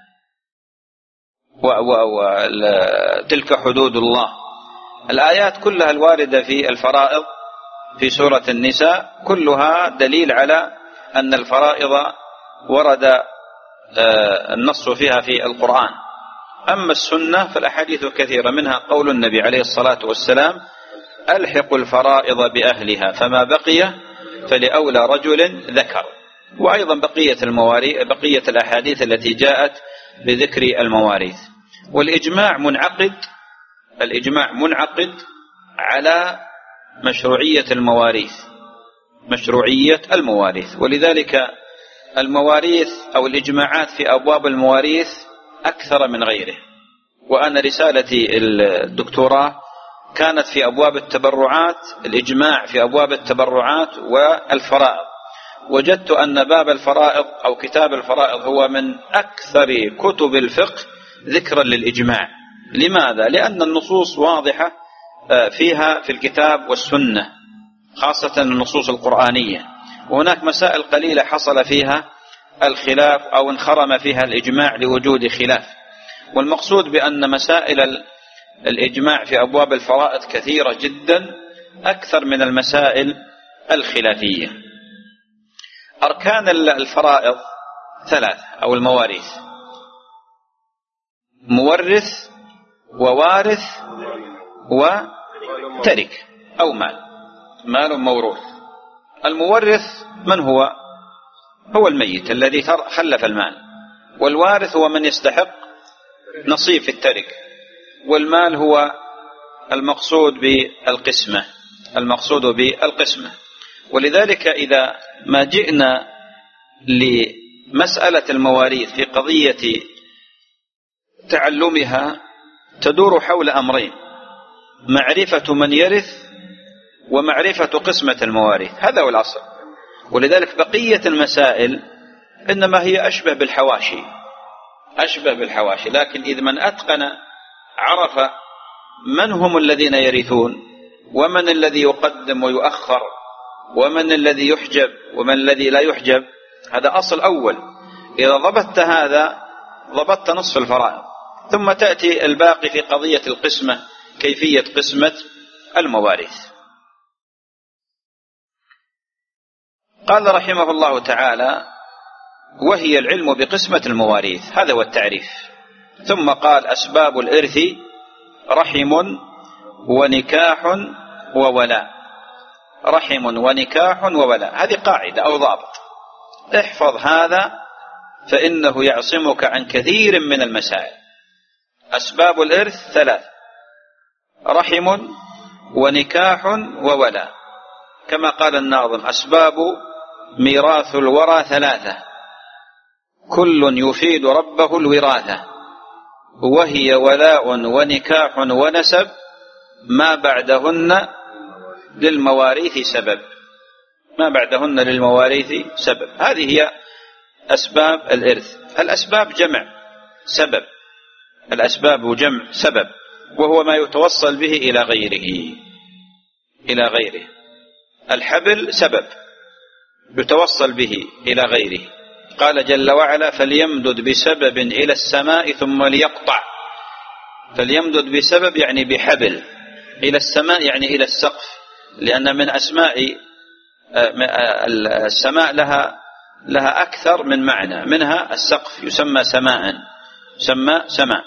وتلك حدود الله. الآيات كلها الواردة في الفرائض في سورة النساء كلها دليل على أن الفرائض ورد النص فيها في القرآن. أما السنة فالأحاديث كثيرة، منها قول النبي عليه الصلاة والسلام ألحقوا الفرائض بأهلها فما بقي فلأولى رجل ذكر. وأيضا بقية المواريث بقية الأحاديث التي جاءت بذكر المواريث. والإجماع منعقد الإجماع منعقد على مشروعية المواريث مشروعية المواريث ولذلك المواريث أو الإجماعات في أبواب المواريث أكثر من غيره. وأنا رسالتي الدكتوراه كانت في أبواب التبرعات، الإجماع في أبواب التبرعات والفرائض. وجدت أن باب الفرائض أو كتاب الفرائض هو من أكثر كتب الفقه ذكرا للإجماع. لماذا؟ لأن النصوص واضحة فيها في الكتاب والسنة، خاصة النصوص القرآنية. وهناك مسائل قليلة حصل فيها الخلاف أو انخرم فيها الإجماع لوجود خلاف. والمقصود بأن مسائل الإجماع في أبواب الفرائض كثيرة جدا أكثر من المسائل الخلافية. أركان الفرائض ثلاثة أو المواريث: مورث ووارث وترك أو مال مال موروث. المورث من هو؟ هو الميت الذي خلف المال، والوارث هو من يستحق نصيب في الترك، والمال هو المقصود بالقسمة المقصود بالقسمة. ولذلك إذا ما جئنا لمسألة المواريث في قضية تعلمها تدور حول أمرين: معرفة من يرث ومعرفة قسمة المواريث. هذا هو الأصل. ولذلك بقية المسائل إنما هي أشبه بالحواشي أشبه بالحواشي لكن إذا من أتقن عرف من هم الذين يرثون، ومن الذي يقدم ويؤخر، ومن الذي يحجب ومن الذي لا يحجب. هذا أصل أول. إذا ضبطت هذا ضبطت نصف الفرائض. ثم تأتي الباقي في قضية القسمة، كيفية قسمة المواريث. قال رحمه الله تعالى: وهي العلم بقسمة المواريث. هذا هو التعريف. ثم قال: أسباب الإرث رحم ونكاح وولاء. رحم ونكاح وولاء، هذه قاعدة أو ضابط. احفظ هذا فإنه يعصمك عن كثير من المسائل. أسباب الإرث ثلاث: رحم ونكاح وولاء. كما قال الناظم: أسباب ميراث الورى ثلاثة كل يفيد ربه الوراثة، وهي ولاء ونكاح ونسب ما بعدهن للمواريث سبب ما بعدهن للمواريث سبب. هذه هي أسباب الإرث. الأسباب جمع سبب الأسباب جمع سبب، وهو ما يتوصل به إلى غيره إلى غيره. الحبل سبب يتوصل به إلى غيره. قال جل وعلا: فليمدد بسبب إلى السماء ثم ليقطع. فليمدد بسبب يعني بحبل، إلى السماء يعني إلى السقف، لأن من أسماء السماء لها لها أكثر من معنى، منها السقف يسمى سماء، يسمى سماء.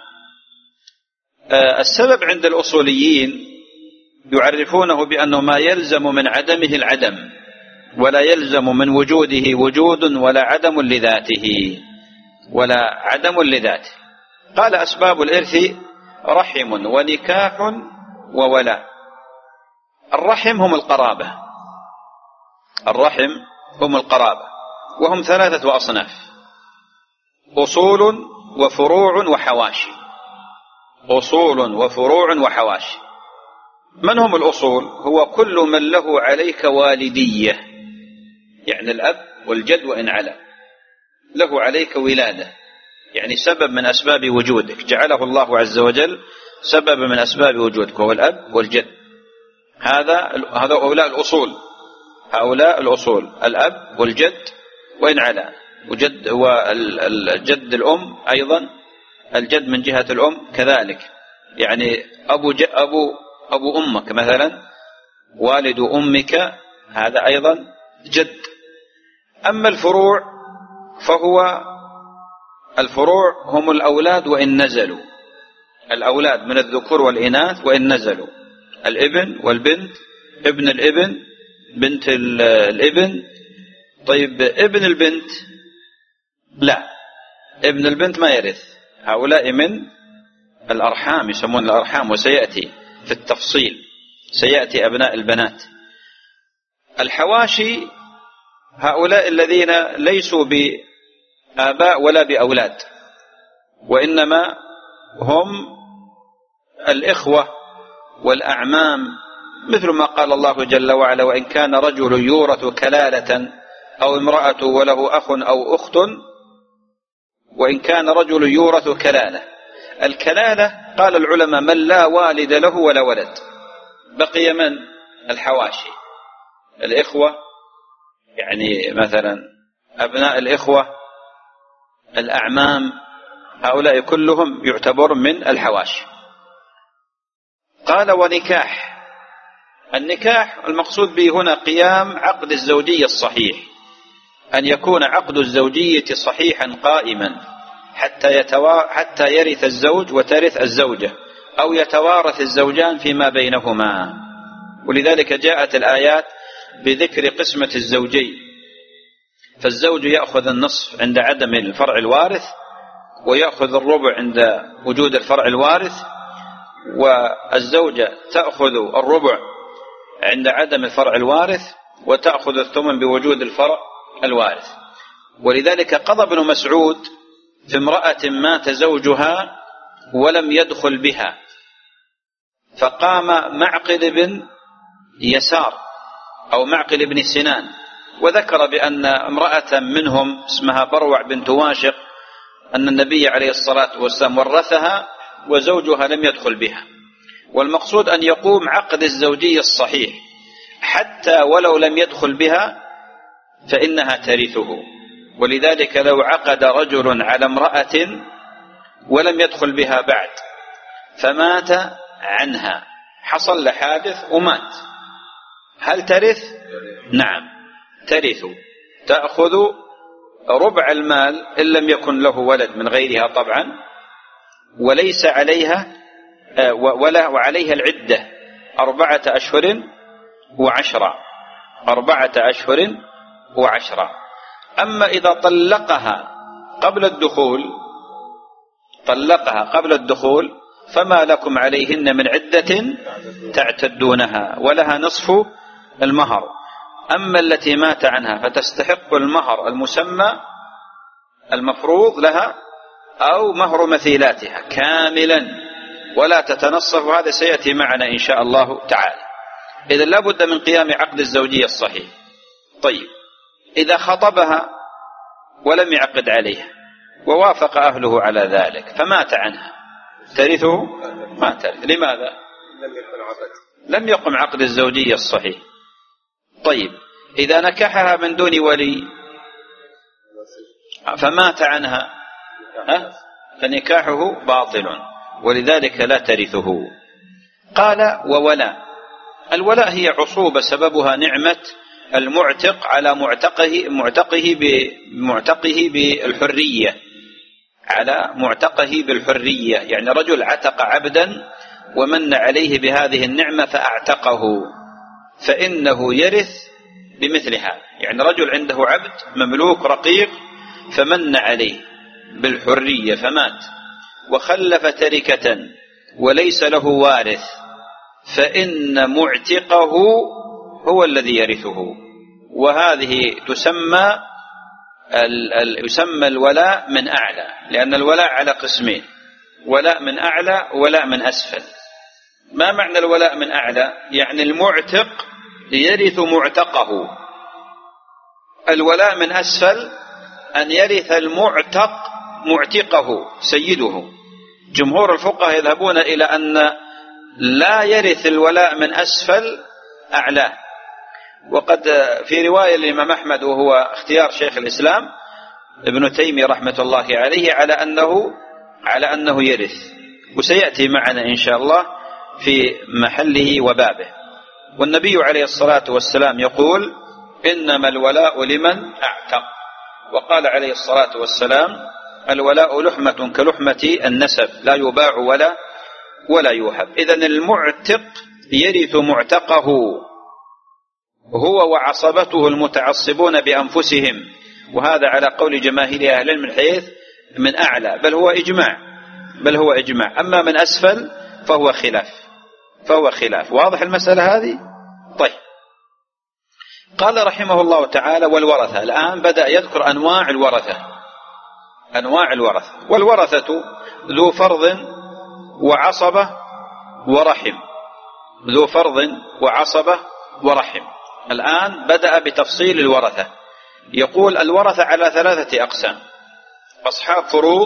السبب عند الأصوليين يعرفونه بأنه ما يلزم من عدمه العدم، ولا يلزم من وجوده وجود ولا عدم لذاته، ولا عدم لذاته. قال أسباب الإرث رحم ونكاح وولاء. الرحم هم القرابة، الرحم هم القرابة، وهم ثلاثة أصناف: أصول وفروع وحواشي. أصول وفروع وحواشي. من هم الأصول؟ هو كل من له عليك والدية، يعني الأب والجد وإن علا، له عليك ولادة، يعني سبب من أسباب وجودك، جعله الله عز وجل سبب من أسباب وجودك، وهو الأب والجد. هذا هذا هؤلاء الأصول، هؤلاء الأصول الأب والجد وإن علا، وجد والجد الأم أيضا، الجد من جهة الأم كذلك، يعني أبو أبو أبو أمك مثلا، والد أمك، هذا أيضا جد. أما الفروع فهو الفروع هم الأولاد وإن نزلوا، الأولاد من الذكور والإناث وإن نزلوا، الابن والبنت، ابن الابن، بنت الابن. طيب ابن البنت لا، ابن البنت ما يرث، هؤلاء من الأرحام، يسمون الأرحام، وسيأتي في التفصيل، سيأتي أبناء البنات. الحواشي هؤلاء الذين ليسوا بآباء ولا بأولاد، وإنما هم الإخوة والأعمام، مثل ما قال الله جل وعلا: وإن كان رجل يورث كلالة أو امرأة وله أخ أو أخت، وإن كان رجل يورث كلالة. الكلالة قال العلماء من لا والد له ولا ولد. بقي من الحواشي الإخوة، يعني مثلا أبناء الإخوة، الأعمام، هؤلاء كلهم يعتبر من الحواشي. قال ونكاح. النكاح المقصود به هنا قيام عقد الزوجية الصحيح، أن يكون عقد الزوجية صحيحا قائما حتى يتوا... حتى يرث الزوج وترث الزوجة، أو يتوارث الزوجان فيما بينهما. ولذلك جاءت الآيات بذكر قسمة الزوجين، فالزوج يأخذ النصف عند عدم الفرع الوارث، ويأخذ الربع عند وجود الفرع الوارث، والزوجة تأخذ الربع عند عدم الفرع الوارث، وتأخذ الثمن بوجود الفرع الوارث. ولذلك قضى ابن مسعود في امرأة مات زوجها ولم يدخل بها، فقام معقل بن يسار أو معقل بن سنان وذكر بأن امرأة منهم اسمها بروع بنت واشق أن النبي عليه الصلاة والسلام ورثها وزوجها لم يدخل بها. والمقصود أن يقوم عقد الزوجية الصحيح، حتى ولو لم يدخل بها فإنها ترثه. ولذلك لو عقد رجل على امرأة ولم يدخل بها بعد فمات عنها، حصل له حادث ومات، هل ترث؟ نعم ترث، تأخذ ربع المال إن لم يكن له ولد من غيرها طبعا، وليس عليها ولا وعليها العدة أربعة أشهر وعشرة، أربعة أشهر وعشرة. أما إذا طلقها قبل الدخول، طلقها قبل الدخول فما لكم عليهن من عدة تعتدونها، ولها نصف المهر. أما التي مات عنها فتستحق المهر المسمى المفروض لها أو مهر مثيلاتها كاملا ولا تتنصف، هذا سيأتي معنا إن شاء الله تعالى. إذن لا بد من قيام عقد الزوجية الصحيح. طيب إذا خطبها ولم يعقد عليها ووافق أهله على ذلك فمات عنها، ترثه؟ ما ترث. لماذا؟ لم يقم عقد الزوجية الصحيح. طيب إذا نكحها من دون ولي فمات عنها فنكاحه باطل، ولذلك لا ترثه. قال وولاء. الولاء هي عصوبة سببها نعمة المعتق على معتقه معتقه بمعتقه بالحرية، على معتقه بالحرية، يعني رجل عتق عبدا ومن عليه بهذه النعمة فأعتقه، فإنه يرث بمثل هذا. يعني رجل عنده عبد مملوك رقيق فمن عليه بالحرية فمات وخلف تركة وليس له وارث، فإن معتقه هو الذي يرثه. وهذه تسمى ال ال يسمى الولاء من أعلى، لأن الولاء على قسمين: ولاء من أعلى ولاء من أسفل. ما معنى الولاء من أعلى؟ يعني المعتق يرث معتقه. الولاء من أسفل أن يرث المعتق معتقه سيده. جمهور الفقهاء يذهبون إلى أن لا يرث الولاء من أسفل أعلاه، وقد في رواية الإمام أحمد وهو اختيار شيخ الإسلام ابن تيمية رحمة الله عليه على أنه على أنه يرث، وسيأتي معنا إن شاء الله في محله وبابه. والنبي عليه الصلاة والسلام يقول: إنما الولاء لمن أعتق. وقال عليه الصلاة والسلام: الولاء لحمة كلحمة النسب لا يباع ولا ولا يوهب. إذن المعتق يرث معتقه هو وعصبته المتعصبون بأنفسهم، وهذا على قول جماهير أهل العلم من حيث من أعلى، بل هو إجماع بل هو إجماع أما من أسفل فهو خلاف فهو خلاف واضح المسألة هذه؟ طيب. قال رحمه الله تعالى: والورثة. الآن بدأ يذكر أنواع الورثة أنواع الورثة والورثة ذو فرض وعصبة ورحم ذو فرض وعصبة ورحم. الآن بدأ بتفصيل الورثة. يقول: الورثة على ثلاثة أقسام: أصحاب فروض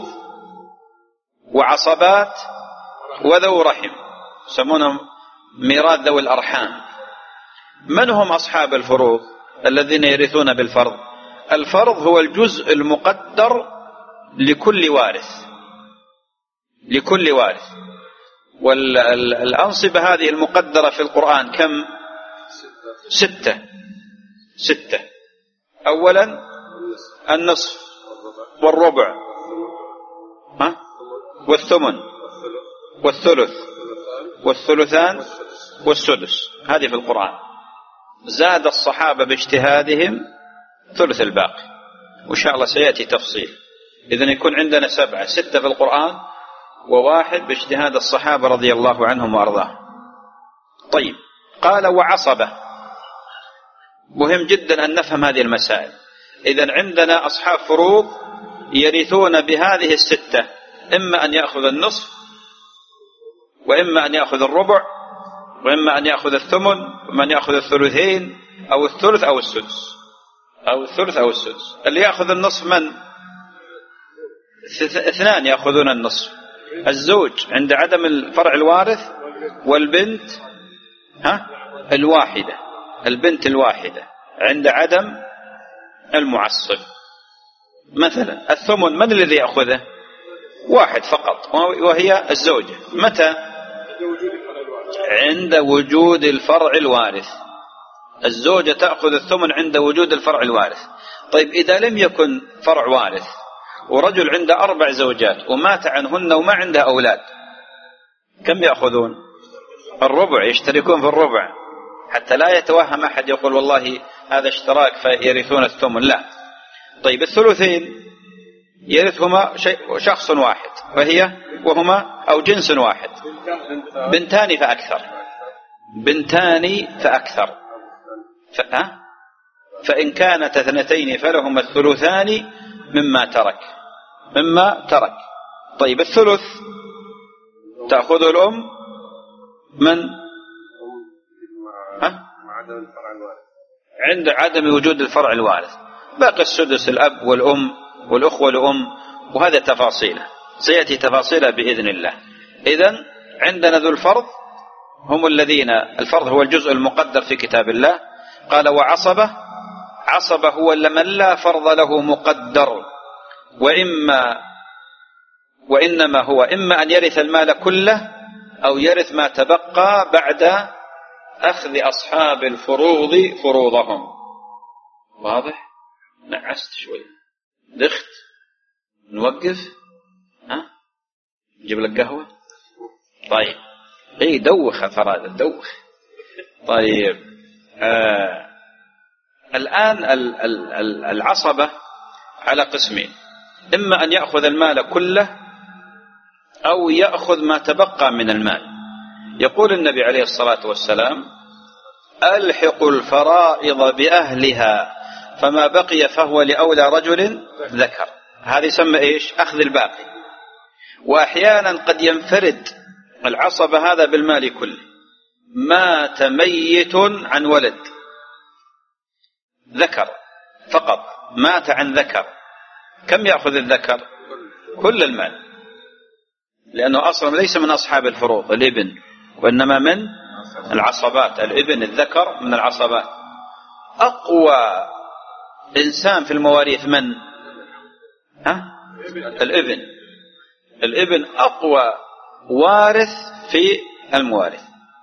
وعصبات وذو رحم، يسمونهم ميراث ذوي الأرحام. من هم أصحاب الفروض الذين يرثون بالفرض؟ الفرض هو الجزء المقدر لكل وارث لكل وارث والأنصبة هذه المقدرة في القرآن كم؟ ستة ستة أولا النصف والربع ها؟ والثمن والثلث والثلثان والسدس، هذه في القرآن. زاد الصحابة باجتهادهم ثلث الباقي، وإن شاء الله سيأتي تفصيل. إذن يكون عندنا سبعة، ستة في القرآن وواحد باجتهاد الصحابة رضي الله عنهم وأرضاهم. طيب. قال: وعصبة. مهم جدا أن نفهم هذه المسائل. إذن عندنا أصحاب فروض يرثون بهذه الستة، إما أن يأخذ النصف وإما أن يأخذ الربع وإما أن يأخذ الثمن ومن يأخذ الثلثين أو الثلث أو السدس أو الثلث أو السدس. اللي يأخذ النصف من؟ اثنان يأخذون النصف: الزوج عند عدم الفرع الوارث، والبنت ها الواحدة البنت الواحدة عند عدم المعصب. مثلا الثمن من الذي يأخذه؟ واحد فقط وهي الزوجة. متى؟ عند وجود الفرع الوارث. الزوجة تأخذ الثمن عند وجود الفرع الوارث. طيب، إذا لم يكن فرع وارث ورجل عنده أربع زوجات ومات عنهن وما عنده أولاد، كم يأخذون؟ الربع، يشتركون في الربع، حتى لا يتوهم أحد يقول والله هذا اشتراك فيرثون الثمن، لا. طيب، الثلثين يرثهما شخص واحد وهي وهما أو جنس واحد، بنتان فأكثر بنتان فأكثر فأه؟ فإن كانت اثنتين فلهما الثلثان مما ترك مما ترك طيب، الثلث تأخذ الأم من ها؟ عند عدم وجود الفرع الوارث. باقي السدس الأب والأم والأخوة الأم، وهذا تفاصيله سيأتي تفاصيله بإذن الله. إذن عندنا ذو الفرض هم الذين الفرض هو الجزء المقدر في كتاب الله. قال: وعصبة. عصبة هو من لا فرض له مقدر، وإما وإنما هو إما أن يرث المال كله أو يرث ما تبقى بعد أخذ أصحاب الفروض فروضهم. واضح؟ نعست شوي، دخت، نوقف، ها نجيب لك قهوة. طيب اي دوخ فرادة، دوخ. طيب آه الآن العصبة على قسمين، إما أن يأخذ المال كله أو يأخذ ما تبقى من المال. يقول النبي عليه الصلاة والسلام: ألحق الفرائض بأهلها فما بقي فهو لأولى رجل ذكر. هذا يسمى إيش؟ أخذ الباقي. وأحيانا قد ينفرد العصبة هذا بالمال كله. مات ميت عن ولد ذكر فقط، مات عن ذكر، كم يأخذ الذكر؟ كل المال، لأنه أصلا ليس من أصحاب الفروض الابن، وإنما من العصبات. الابن الذكر من العصبات. أقوى إنسان في المواريث من؟ ها؟ الابن. الابن أقوى وارث في الموارث.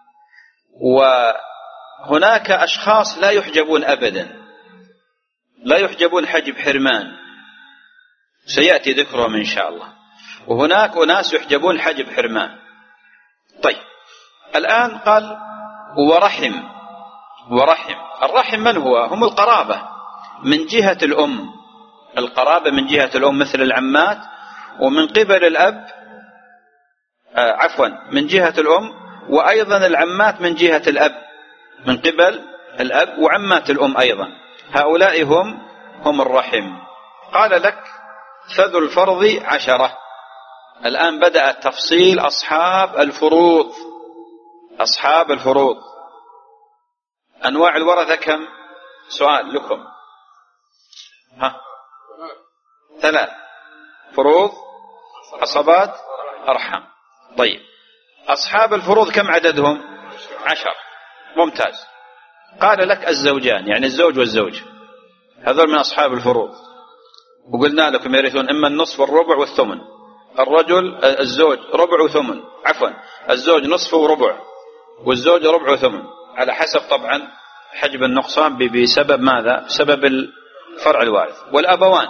وهناك أشخاص لا يحجبون أبدا، لا يحجبون حجب حرمان، سيأتي ذكرهم إن شاء الله. وهناك أناس يحجبون حجب حرمان. طيب الآن قال ورحم. ورحم الرحم من هو؟ هم القرابة من جهة الأم. القرابة من جهة الأم مثل العمات، ومن قبل الأب آه عفوا من جهة الأم، وأيضا العمات من جهة الأب من قبل الأب، وعمات الأم أيضا. هؤلاء هم هم الرحم. قال لك فذو الفرض عشرة. الآن بدأ تفصيل أصحاب الفروض. أصحاب الفروض أنواع الورثة كم؟ سؤال لكم. ها ثلاث: فروض، عصبات، أرحام. طيب أصحاب الفروض كم عددهم؟ عشر. ممتاز. قال لك الزوجان، يعني الزوج والزوج، هذول من أصحاب الفروض. وقلنا لكم يرثون إما النصف والربع والثمن. الرجل الزوج ربع وثمن، عفوا الزوج نصف وربع، والزوج ربع وثمن، على حسب طبعا حجب النقصان بسبب ماذا؟ بسبب الفرع الوارث. والأبوان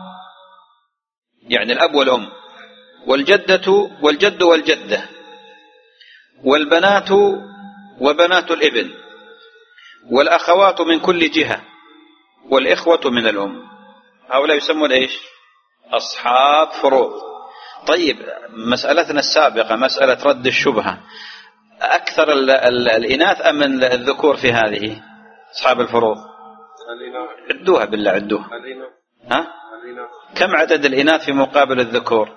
يعني الأب والأم، والجدة والجد والجدة، والبنات وبنات الابن، والأخوات من كل جهة، والإخوة من الأم. هؤلاء يسمون إيش؟ أصحاب فروض. طيب مسألتنا السابقة مسألة رد الشبهة، أكثر ال ال الإناث أم الذكور في هذه أصحاب الفروض؟ عدوها بالله، عدوها. ها؟ كم عدد الإناث في مقابل الذكور؟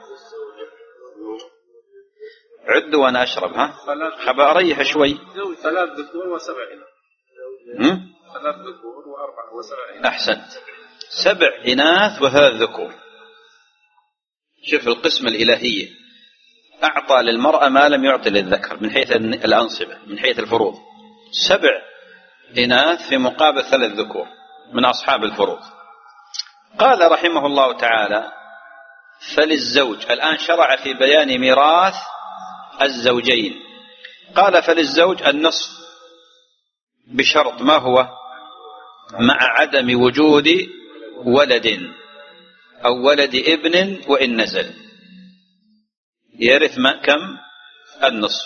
عدوا وأنا أشرب. ها؟ خبا أريح شوي. ثلاث ذكور وسبع إناث. ثلاث ذكور وأربع وسبع إناث. أحسنت. سبع إناث وثلاث ذكور. شوف القسمة الإلهية، أعطى للمرأة ما لم يعطي للذكر من حيث الأنصبة، من حيث الفروض. سبع إناث في مقابل ثلاث ذكور من أصحاب الفروض. قال رحمه الله تعالى: فللزوج. الآن شرع في بيان ميراث الزوجين. قال: فللزوج النصف بشرط، ما هو؟ مع عدم وجود ولد أو ولد ابن وإن نزل. يرث ما كم؟ النصف.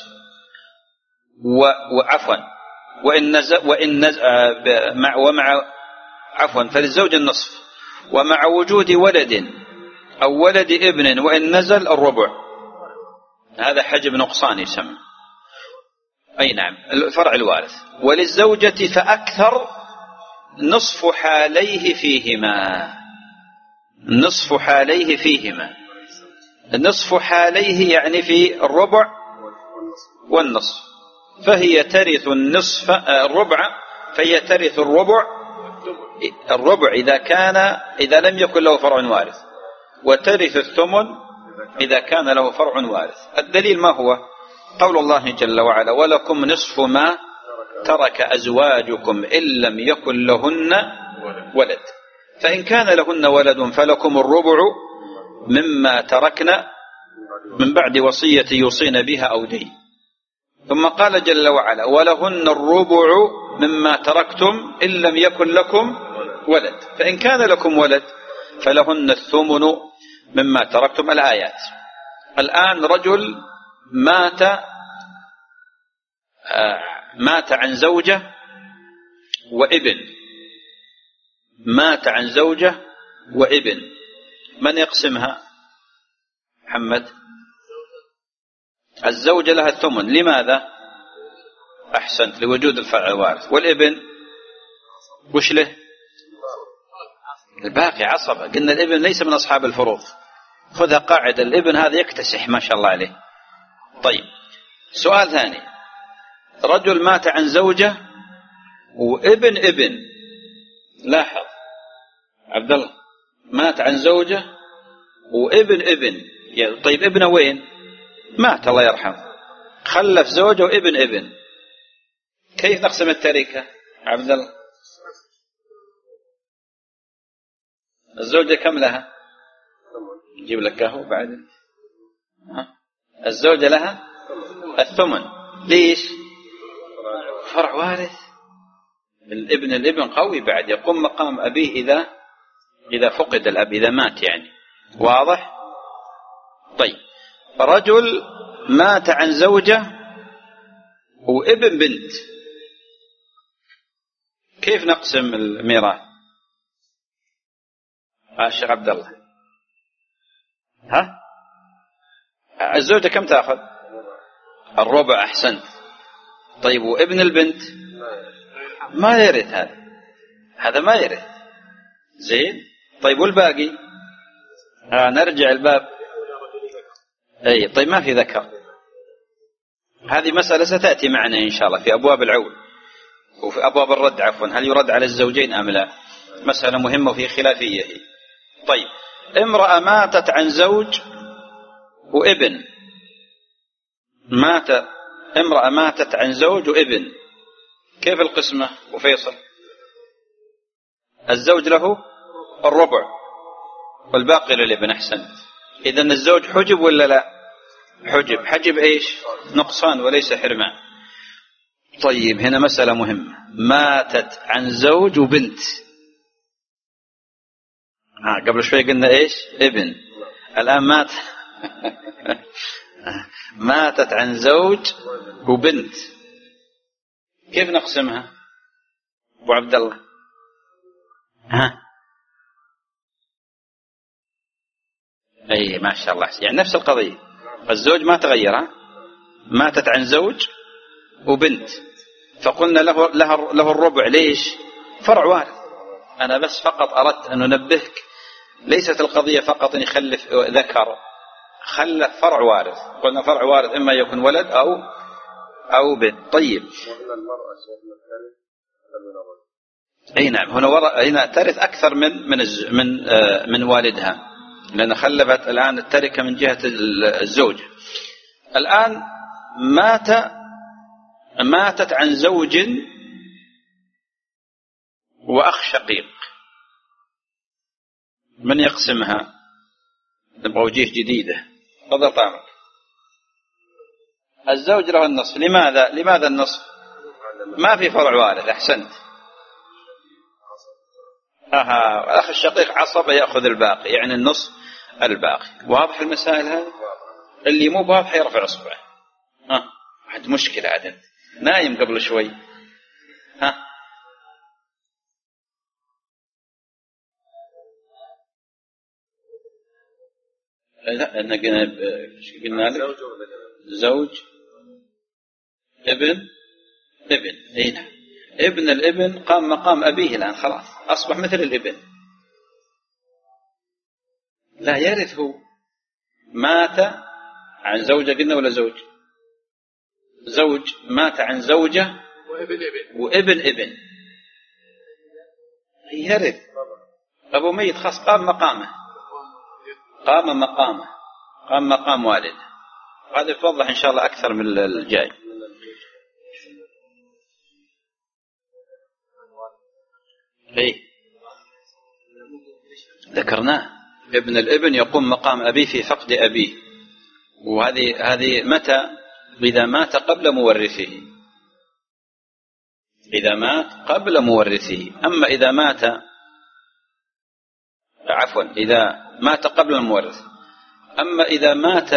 وعفوا وإن نزل وإن نزل مع ومع عفوا فللزوج النصف ومع وجود ولد أو ولد ابن وإن نزل الربع. هذا حجب نقصان يسمى. أي نعم، الفرع الوارث. وللزوجة فأكثر نصف حاليه فيهما. نصف حاليه فيهما. النصف حاليه يعني في الربع والنصف، فهي ترث النصف الربع، فهي ترث الربع الربع إذا كان إذا لم يكن له فرع وارث، وترث الثمن إذا كان له فرع وارث. الدليل ما هو؟ قول الله جل وعلا: ولكم نصف ما ترك أزواجكم إن لم يكن لهن ولد، فإن كان لهن ولد فلكم الربع مما تركنا من بعد وصية يوصين بها أو دين. ثم قال جل وعلا: ولهن الربع مما تركتم إن لم يكن لكم ولد، فإن كان لكم ولد فلهن الثمن مما تركتم. الآيات. الآن رجل مات آه مات عن زوجة وابن، مات عن زوجة وابن، من يقسمها؟ محمد. الزوجة لها الثمن. لماذا؟ أحسنت، لوجود الفرع الوارث. والابن وش له؟ الباقي عصبة. قلنا الابن ليس من أصحاب الفروض، خذها قاعدة، الابن هذا يكتسح ما شاء الله عليه. طيب، سؤال ثاني، رجل مات عن زوجة وابن ابن، لاحظ عبد الله، مات عن زوجة وابن ابن، طيب ابنه وين؟ مات الله يرحمه، خلف زوجة وابن ابن، كيف نقسم التركة عبد الله؟ الزوجة كم لها؟ نجيب لك قهوة بعد. الزوجة لها الثمن. ليش؟ فرع وارث. الابن الابن قوي بعد، يقوم مقام أبيه إذا إذا فقد الأب، إذا مات يعني. واضح؟ طيب، رجل مات عن زوجة وابن بنت، كيف نقسم الميراث؟ الشيخ عبد الله. ها؟ الزوجة كم تأخذ؟ الربع. أحسنت. طيب، وابن البنت ما يرث، هذا هذا ما يرث. زين. طيب، والباقي؟ آه نرجع الباب. أي طيب، ما في ذكر. هذه مسألة ستأتي معنا إن شاء الله في أبواب العول وفي أبواب الرد، عفوا، هل يرد على الزوجين أم لا؟ مسألة مهمة وفي خلافية. طيب، امرأة ماتت عن زوج وابن، مات امرأة ماتت عن زوج وابن، كيف القسمة وفيصل؟ الزوج له الربع والباقي للابن. أحسنت. إذن الزوج حجب ولا لا؟ حجب. حجب إيش؟ نقصان وليس حرمان. طيب، هنا مسألة مهمة، ماتت عن زوج وبنت. ها قبل شوي قلنا إيش؟ ابن. الآن مات ماتت عن زوج وبنت، كيف نقسمها أبو عبد الله؟ ها؟ أي ما شاء الله، يعني نفس القضية، الزوج ما تغير، ماتت عن زوج وبنت، فقلنا له له له الربع. ليش؟ فرع وارث. أنا بس فقط أردت أن أنبهك، ليست القضية فقط أن يخلف ذكر، خلف فرع وارث. قلنا فرع وارث إما يكون ولد أو أو بنت. طيب، أي نعم، هنا ورا هنا ترث أكثر من من من آه من والدها، لأن خلفت الآن التركة من جهة الزوج. الآن مات ماتت عن زوج وأخ شقيق، من يقسمها؟ نبغى وجيه جديدة. تفضل طارق. الزوج له النصف. لماذا؟ لماذا النصف؟ ما في فرع وارث. أحسنت. أها، الأخ الشقيق عصبة يأخذ الباقي، يعني النصف الباقي. واضح المسائل هذه؟ اللي مو واضح يرفع إصبعه. ها، عاد مشكلة، عاد نايم قبل شوي. ها، لا، قلنا قلنا لك زوج ابن ابن. اي نعم، ابن الابن قام مقام أبيه الآن، خلاص أصبح مثل الابن، لا يرث. هو مات عن زوجة، قلنا ولا زوج؟ زوج مات عن زوجة وابن ابن وابن ابن، يرث. أبو ميت خاص قام مقامه، قام مقامه قام مقام والده. هذا يتوضح إن شاء الله أكثر من الجاي. إيه ذكرناه، ابن الابن يقوم مقام أبيه في فقد أبيه، وهذه هذه متى؟ إذا مات قبل مورثه، إذا مات قبل مورثه. أما إذا مات عفوا إذا مات قبل المورث. أما إذا مات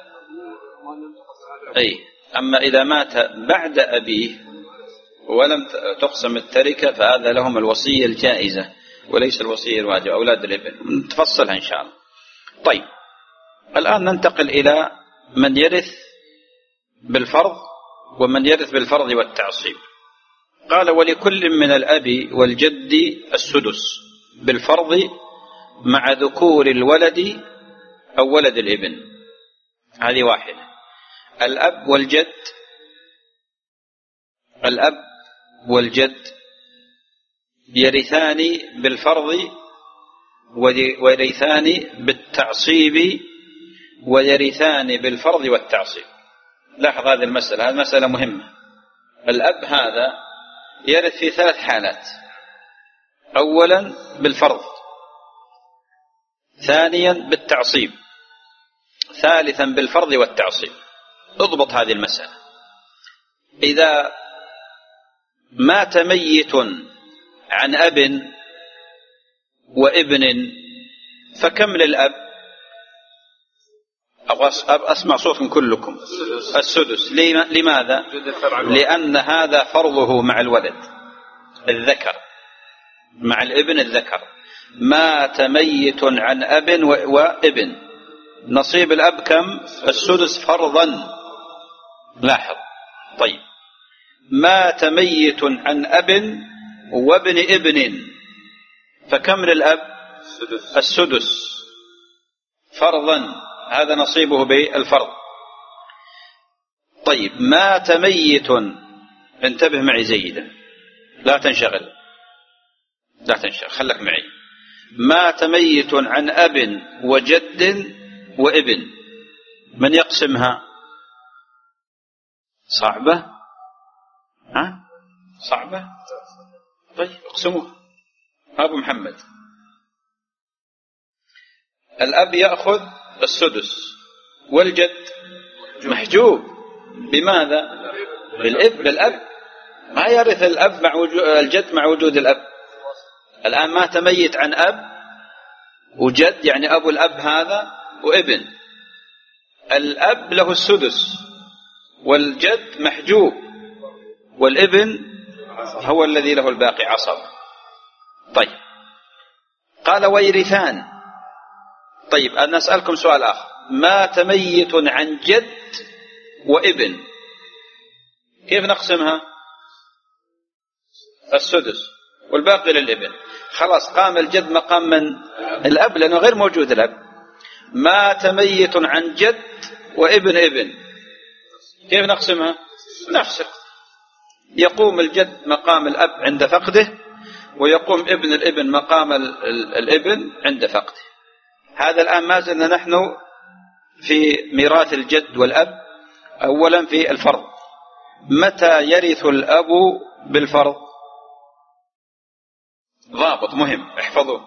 أي أما إذا مات بعد أبيه ولم تقسم التركة فهذا لهم الوصية الجائزة وليس الوصية الواجبة. أولاد الابن نتفصلها إن شاء الله. طيب الآن ننتقل إلى من يرث بالفرض ومن يرث بالفرض والتعصيب. قال ولكل من الأب والجد السدس بالفرض مع ذكور الولد أو ولد الابن. هذه واحدة. الأب والجد الأب والجد يرثان بالفرض ويرثان بالتعصيب ويرثان بالفرض والتعصيب. لاحظ هذه المسألة، هذه مسألة مهمة. الأب هذا يرث في ثلاث حالات: أولا بالفرض، ثانيا بالتعصيب، ثالثا بالفرض والتعصيب. اضبط هذه المسألة. إذا مات ميت عن أب وابن فكم للأب؟ أسمع صوتكم كلكم. السدس. لماذا؟ لأن هذا فرضه مع الولد الذكر، مع الابن الذكر. مات ميت عن أب وابن، نصيب الأب كم؟ السدس فرضا. لاحظ. طيب مات ميت عن أب وابن ابن فكم للأب؟ السدس فرضا، هذا نصيبه بالفرض. طيب مات ميت، انتبه معي زيدا، لا تنشغل لا تنشغل خلك معي. مات ميت عن أب وجد وابن، من يقسمها؟ صعبة؟ ها؟ صعبة؟ طيب اقسموها. أبو محمد. الأب يأخذ السدس والجد محجوب. بماذا؟ بالاب بالأب. ما يرث الأب مع وجود الجد مع وجود الأب. الآن مات ميت عن أب وجد، يعني أبو الأب هذا وابن. الأب له السدس والجد محجوب، والابن هو الذي له الباقي عصب. طيب قال ويرثان. طيب أنا أسألكم سؤال آخر. مات ميت عن جد وابن، كيف نقسمها؟ السدس والباقي للابن. خلاص قام الجد مقام من؟ الأب، لأنه غير موجود الأب. مات ميت عن جد وابن ابن، كيف نقسمها؟ نفس. يقوم الجد مقام الأب عند فقده، ويقوم ابن الابن مقام الابن عند فقده. هذا الآن ما زلنا نحن في ميراث الجد والأب. أولا في الفرض، متى يرث الأب بالفرض؟ ضابط مهم احفظوه.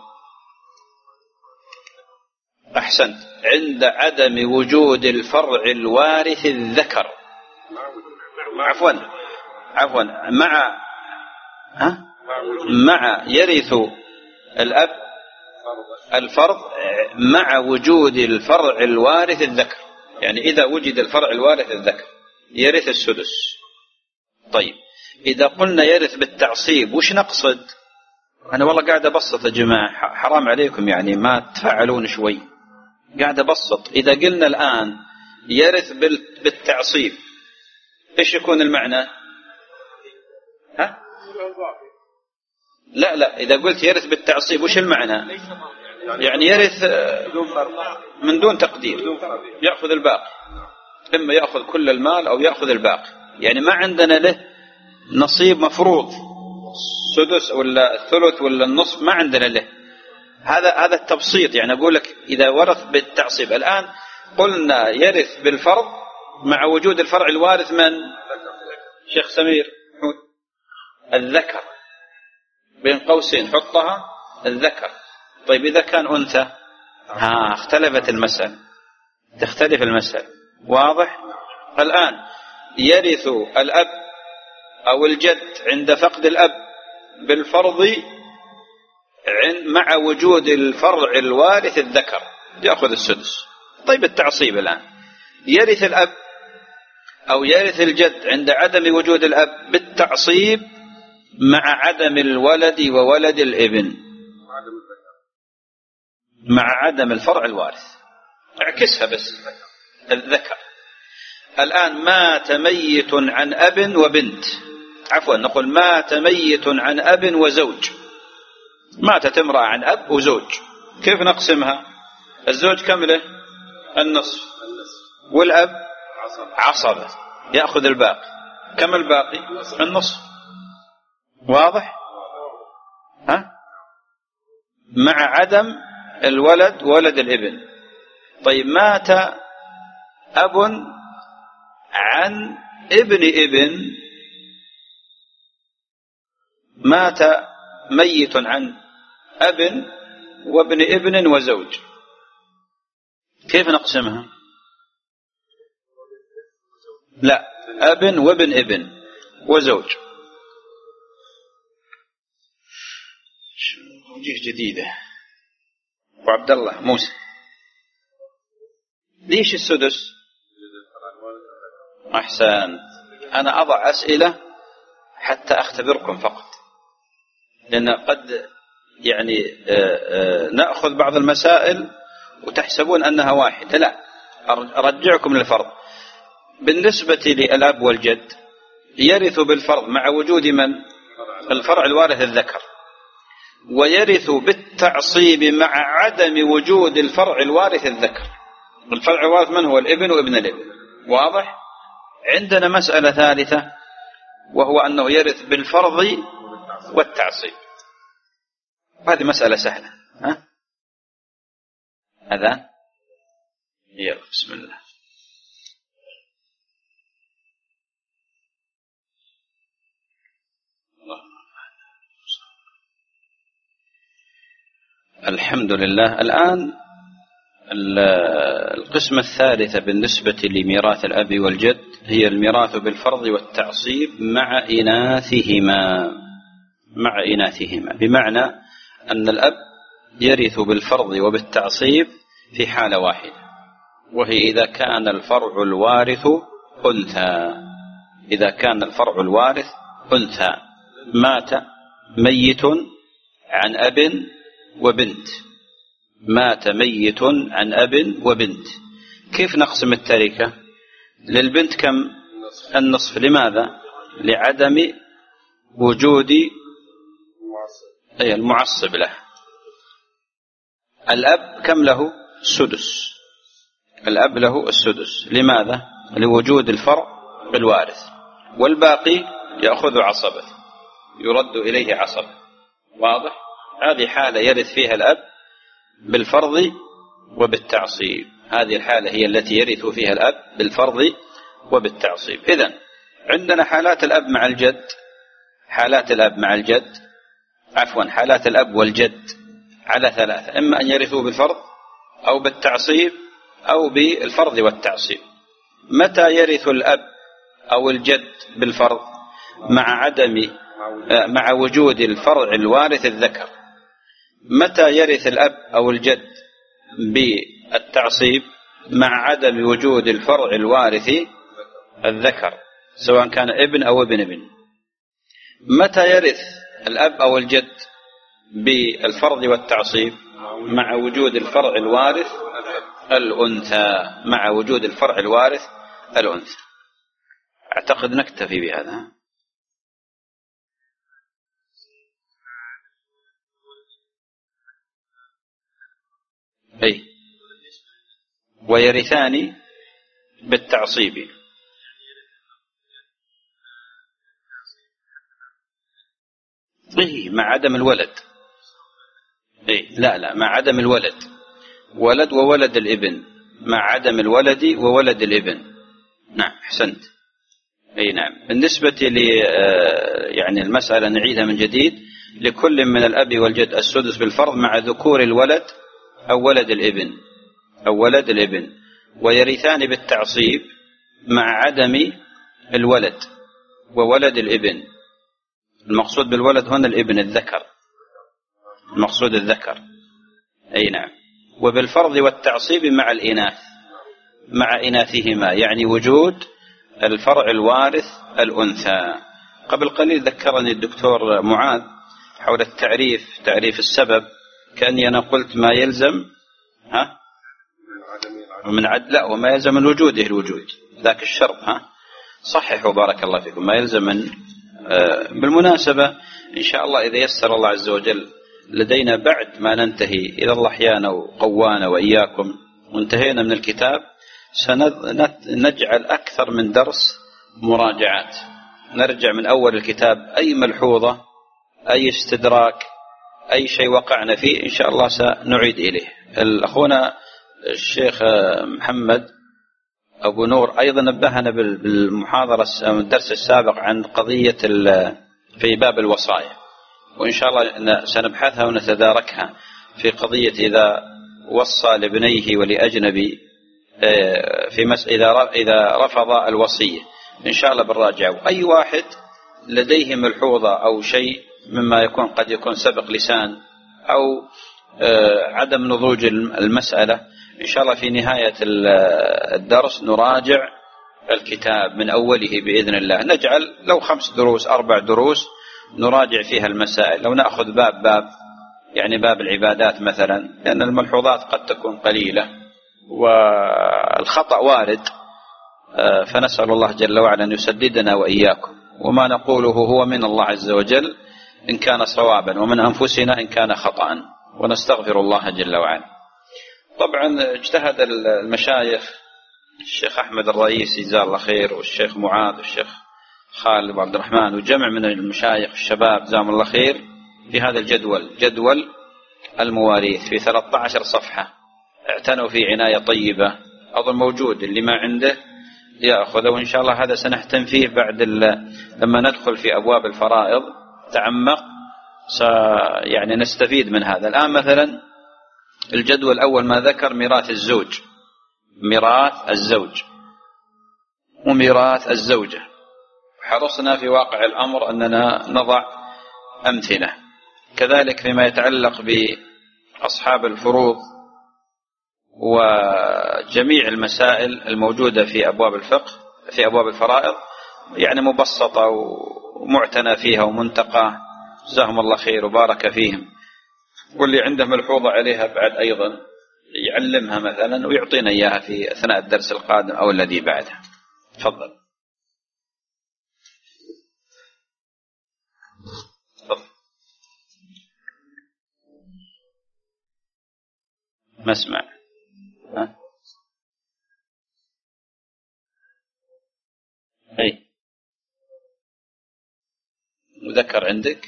أحسنت. عند عدم وجود الفرع الوارث الذكر. عفوا عفوا مع ها؟ مع يرث الأب الفرض مع وجود الفرع الوارث الذكر. يعني إذا وجد الفرع الوارث الذكر يرث السدس. طيب إذا قلنا يرث بالتعصيب وش نقصد؟ أنا والله قاعد أبسط يا جماعة، حرام عليكم يعني ما تفعلون شوي. قاعد أبسط. إذا قلنا الآن يرث بالتعصيب إيش يكون المعنى؟ ها؟ لا لا إذا قلت يرث بالتعصيب وش المعنى؟ يعني يرث من دون تقدير، يأخذ الباقي. إما يأخذ كل المال أو يأخذ الباقي. يعني ما عندنا له نصيب مفروض، سدس ولا الثلث ولا النصف، ما عندنا له. هذا هذا التبسيط. يعني أقول لك إذا ورث بالتعصيب. الآن قلنا يرث بالفرض مع وجود الفرع الوارث من؟ شيخ سمير الذكر، بين قوسين حطها الذكر. طيب إذا كان أنثى ها اختلفت المسألة، تختلف المسألة. واضح؟ الآن يرث الأب أو الجد عند فقد الأب بالفرض مع وجود الفرع الوارث الذكر يأخذ السدس. طيب التعصيب الآن يرث الأب أو يرث الجد عند عدم وجود الأب بالتعصيب مع عدم الولد وولد الابن، مع عدم الفرع الوارث. اعكسها بس الذكر. الآن مات ميت عن أب وبنت، عفوا نقول مات ميت عن أب وزوج. ماتت امرأة عن أب وزوج، كيف نقسمها؟ الزوج كم له؟ النصف، والأب عصبة يأخذ الباقي. كم الباقي؟ النصف. واضح؟ ها؟ مع عدم الولد ولد الابن. طيب مات أب عن ابن ابن، مات ميت عن أب وابن ابن وزوج، كيف نقسمها؟ لا، أب وابن ابن وزوج. وجيه جديدة. وعبد الله موسى، ليش السدس؟ أحسن. أنا أضع أسئلة حتى أختبركم فقط، لأن قد يعني نأخذ بعض المسائل وتحسبون أنها واحدة. لا، أرجعكم للفرض. بالنسبة للأب والجد يرث بالفرض مع وجود من؟ الفرع الوارث الذكر، ويرث بالتعصيب مع عدم وجود الفرع الوارث الذكر. الفرع الوارث من هو؟ الابن وابن الابن. واضح؟ عندنا مسألة ثالثة وهو أنه يرث بالفرض والتعصيب. هذه مسألة سهلة. ها؟ هذا يلا بسم الله. الحمد لله. الآن القسمة الثالثة بالنسبة لميراث الأب والجد هي الميراث بالفرض والتعصيب مع إناثهما. مع إناثهما بمعنى أن الأب يرث بالفرض وبالتعصيب في حالة واحدة، وهي إذا كان الفرع الوارث أنثى. إذا كان الفرع الوارث أنثى، مات ميت عن أب وبنت، مات ميت عن أب وبنت، كيف نقسم التركة؟ للبنت كم؟ النصف. لماذا؟ لعدم وجود أي المعصب له. الأب كم له؟ السدس. الأب له السدس. لماذا؟ لوجود الفرع الوارث، والباقي يأخذ عصبة، يرد إليه عصبة. واضح؟ هذه حالة يرث فيها الأب بالفرض وبالتعصيب. هذه الحالة هي التي يرث فيها الأب بالفرض وبالتعصيب. إذن عندنا حالات الأب مع الجد، حالات الأب مع الجد عفوا حالات الأب والجد على ثلاثة: إما أن يرثوا بالفرض أو بالتعصيب أو بالفرض والتعصيب. متى يرث الأب أو الجد بالفرض؟ مع عدم مع وجود الفرع الوارث الذكر. متى يرث الأب أو الجد بالتعصيب؟ مع عدم وجود الفرع الوارث الذكر، سواء كان ابن أو ابن ابن. متى يرث الأب أو الجد بالفرض والتعصيب؟ مع وجود الفرع الوارث الأنثى، مع وجود الفرع الوارث الأنثى. أعتقد نكتفي بهذا. أي ويرثان بالتعصيب. أي مع عدم الولد. أي لا لا مع عدم الولد، ولد وولد الابن، مع عدم الولد وولد الابن. نعم أحسنت. أي نعم. بالنسبة ل يعني المسألة نعيدها من جديد: لكل من الأب والجد السدس بالفرض مع ذكور الولد أو ولد الابن أو ولد الابن، ويرثان بالتعصيب مع عدم الولد وولد الابن. المقصود بالولد هنا الابن الذكر. المقصود الذكر. أي نعم. وبالفرض والتعصيب مع الإناث، مع إناثهما، يعني وجود الفرع الوارث الأنثى. قبل قليل ذكرني الدكتور معاذ حول التعريف، تعريف السبب، كأني أنا قلت ما يلزم ها من عدل وما يلزم من وجوده الوجود، ذاك الشرط. ها صححوا بارك الله فيكم، ما يلزم من. آه بالمناسبة إن شاء الله إذا يسر الله عز وجل لدينا بعد ما ننتهي إلى الله أحيانا وقوانا وإياكم وانتهينا من الكتاب، سنجعل أكثر من درس مراجعات، نرجع من أول الكتاب، أي ملحوظة أي استدراك أي شيء وقعنا فيه إن شاء الله سنعيد إليه. الأخونا الشيخ محمد أبو نور أيضا نبهنا بالمحاضرة الدرس السابق عن قضية في باب الوصايا، وإن شاء الله سنبحثها ونتداركها في قضية إذا وصى لابنيه ولأجنبي في مسألة إذا رفض الوصية، إن شاء الله بالراجع. وأي واحد لديه ملحوظة أو شيء مما يكون قد يكون سبق لسان أو عدم نضوج المسألة، إن شاء الله في نهاية الدرس نراجع الكتاب من أوله بإذن الله، نجعل لو خمس دروس أربع دروس نراجع فيها المسائل، لو نأخذ باب باب، يعني باب العبادات مثلا، لأن الملحوظات قد تكون قليلة والخطأ وارد، فنسأل الله جل وعلا أن يسددنا وإياكم، وما نقوله هو من الله عز وجل إن كان صوابا، ومن أنفسنا إن كان خطأ، ونستغفر الله جل وعلا. طبعا اجتهد المشايخ، الشيخ أحمد الرئيس جزاه الله خير، والشيخ معاذ والشيخ خالد عبد الرحمن، وجمع من المشايخ الشباب جزاهم الله خير في هذا الجدول، جدول المواريث في ثلاثة عشر صفحة، اعتنوا في عناية طيبة، أظن موجود اللي ما عنده يأخذه، وإن شاء الله هذا سنهتم فيه بعد لما ندخل في أبواب الفرائض تعمق، يعني نستفيد من هذا. الآن مثلا الجدول الأول ما ذكر ميراث الزوج، ميراث الزوج وميراث الزوجة، حرصنا في واقع الأمر أننا نضع أمثلة، كذلك فيما يتعلق بأصحاب الفروض وجميع المسائل الموجودة في أبواب الفقه في أبواب الفرائض، يعني مبسطة ومعتنى فيها ومنتقى، جزاهم الله خير وبارك فيهم. واللي عنده ملحوظة عليها بعد أيضا يعلمها مثلا ويعطينا إياها في أثناء الدرس القادم أو الذي بعده. تفضل. تفضل. ما اسمع. ها؟ أي وذكر عندك؟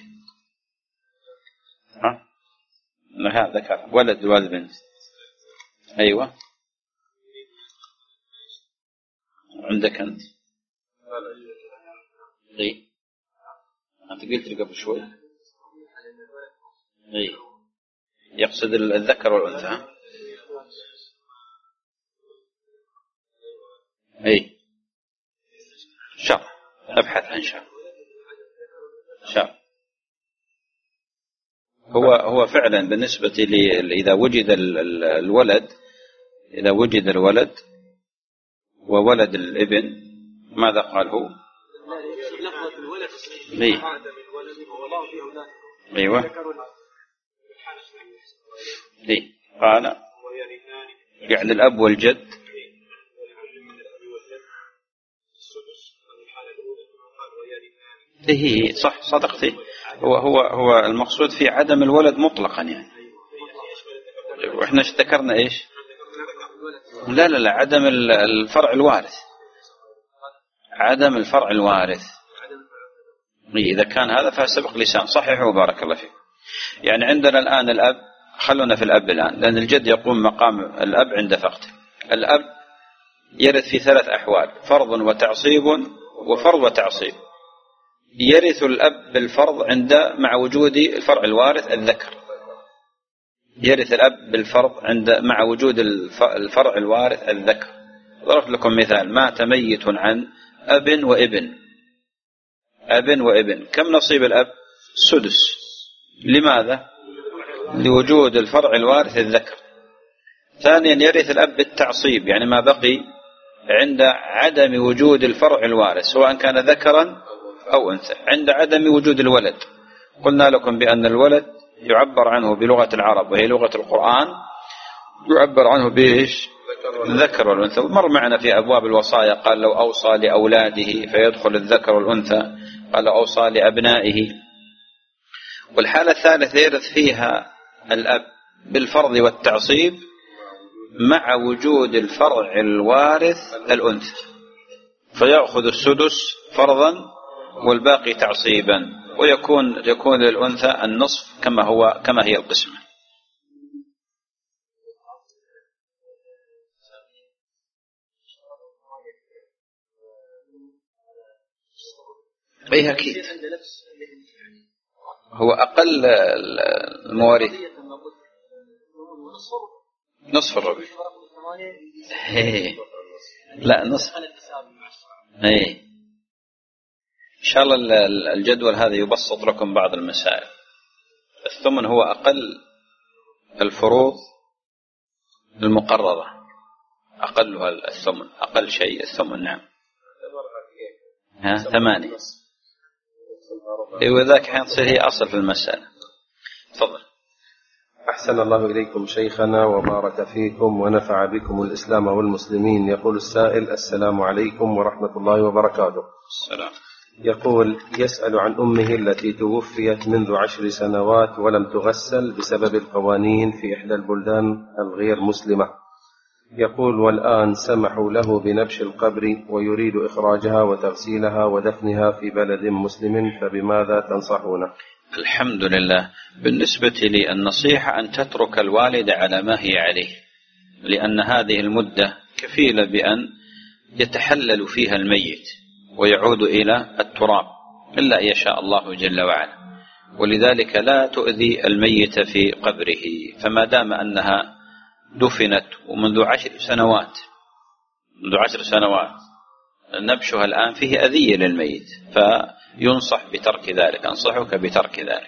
ها؟ لا ذكر ولد والد بنت. أيوة عندك أنت. أي أنت قلت قبل شوي. أي يقصد الذكر والأنثى. أي شاء أبحث عن شاء شاء هو هو فعلا بالنسبة لي إذا وجد الولد إذا وجد الولد وولد الابن ماذا قال هو؟ ليه؟ أيوة ليه؟ قال يعني الأب والجد هي صح صدقتي. هو هو هو المقصود في عدم الولد مطلقا يعني. واحنا ذكرنا ايش؟ لا لا لا عدم الفرع الوارث، عدم الفرع الوارث. إذا كان هذا فسبق لسان صحيح وبارك الله فيك. يعني عندنا الآن الأب، خلونا في الأب الآن لأن الجد يقوم مقام الأب عند فقده. الأب يرث في ثلاث أحوال: فرض وتعصيب وفرض وتعصيب. يرث الأب بالفرض عند مع وجود الفرع الوارث الذكر. يرث الأب بالفرض عند مع وجود الفرع الوارث الذكر. ضربت لكم مثال: مات ميت عن أب وابن، أب وابن، كم نصيب الأب؟ سدس. لماذا؟ لوجود الفرع الوارث الذكر. ثانيا يرث الأب بالتعصيب، يعني ما بقي عند عدم وجود الفرع الوارث سواء كان ذكرا أو أنثى. عند عدم وجود الولد قلنا لكم بأن الولد يعبر عنه بلغة العرب وهي لغة القرآن، يعبر عنه بإيش؟ الذكر والأنثى. مر معنا في أبواب الوصايا قال لو أوصى لأولاده فيدخل الذكر والأنثى، قال لو أوصى لأبنائه. والحالة الثالثة يرث فيها الأب بالفرض والتعصيب مع وجود الفرع الوارث الأنثى، فيأخذ السدس فرضا والباقي تعصيبا، ويكون يكون للأنثى النصف كما هو كما هي القسمة. أي أكيد هو أقل المواريث نصف الربع. لا نصف. إيه إن شاء الله الجدول هذا يبسط لكم بعض المسائل. الثمن هو أقل الفروض المقررة، أقلها الثمن، أقل شيء الثمن. نعم ها ثمانية. إيه وذاك حين تصير هي أصل في المسألة. تفضل. أحسن الله إليكم شيخنا وبارك فيكم ونفع بكم الإسلام والمسلمين. يقول السائل: السلام عليكم ورحمة الله وبركاته. السلام. يقول: يسأل عن أمه التي توفيت منذ عشر سنوات ولم تغسل بسبب القوانين في إحدى البلدان الغير مسلمة. يقول: والآن سمحوا له بنبش القبر ويريد إخراجها وتغسيلها ودفنها في بلد مسلم، فبماذا تنصحونه؟ الحمد لله. بالنسبة لي النصيحة أن تترك الوالد على ما هي عليه، لأن هذه المدة كفيلة بأن يتحلل فيها الميت ويعود إلى التراب إلا أن يشاء الله جل وعلا، ولذلك لا تؤذي الميت في قبره. فما دام أنها دفنت ومنذ عشر سنوات منذ عشر سنوات نبشها الآن فيه أذية للميت، فينصح بترك ذلك. أنصحك بترك ذلك.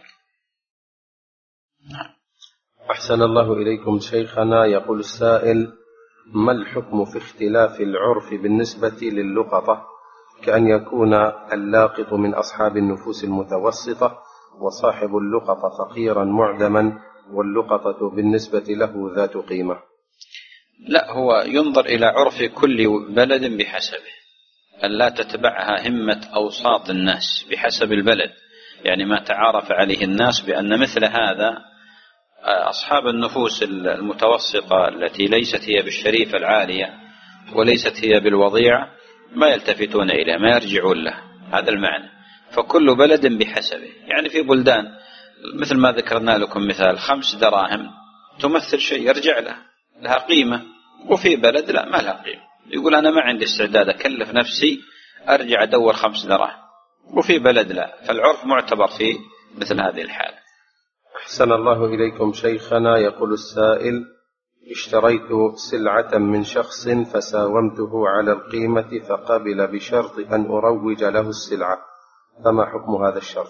أحسن الله إليكم شيخنا. يقول السائل: ما الحكم في اختلاف العرف بالنسبة للقطة، كأن يكون اللاقط من أصحاب النفوس المتوسطة وصاحب اللقطة فقيرا معدما واللقطة بالنسبة له ذات قيمة؟ لا، هو ينظر إلى عرف كل بلد بحسبه، أن لا تتبعها همة أوساط الناس بحسب البلد، يعني ما تعارف عليه الناس بأن مثل هذا أصحاب النفوس المتوسطة التي ليست هي بالشريفة العالية وليست هي بالوضيعة ما يلتفتون إليه، ما يرجعون له. هذا المعنى. فكل بلد بحسبه. يعني في بلدان مثل ما ذكرنا لكم مثال خمس دراهم تمثل شيء يرجع له، لها قيمة، وفي بلد لا ما لها قيمة، يقول أنا ما عندي استعداد أكلف نفسي أرجع أدور خمس دراهم، وفي بلد لا. فالعرف معتبر في مثل هذه الحالة. أحسن الله إليكم شيخنا. يقول السائل: اشتريت سلعة من شخص فساومته على القيمة فقبل بشرط أن أروج له السلعة، فما حكم هذا الشرط؟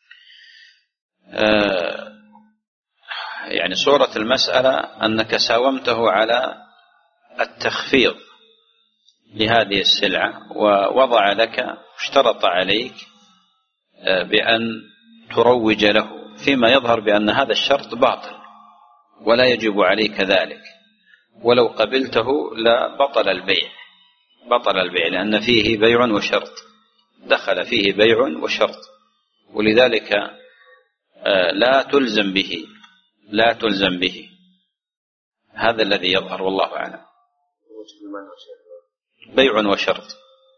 آه يعني صورة المسألة أنك ساومته على التخفيض لهذه السلعة ووضع لك اشترط عليك آه بأن تروج له، فيما يظهر بأن هذا الشرط باطل ولا يجب عليك ذلك، ولو قبلته لا بطل البيع بطل البيع لأن فيه بيع وشرط، دخل فيه بيع وشرط، ولذلك لا تلزم به لا تلزم به هذا الذي يظهر والله أعلم. بيع وشرط.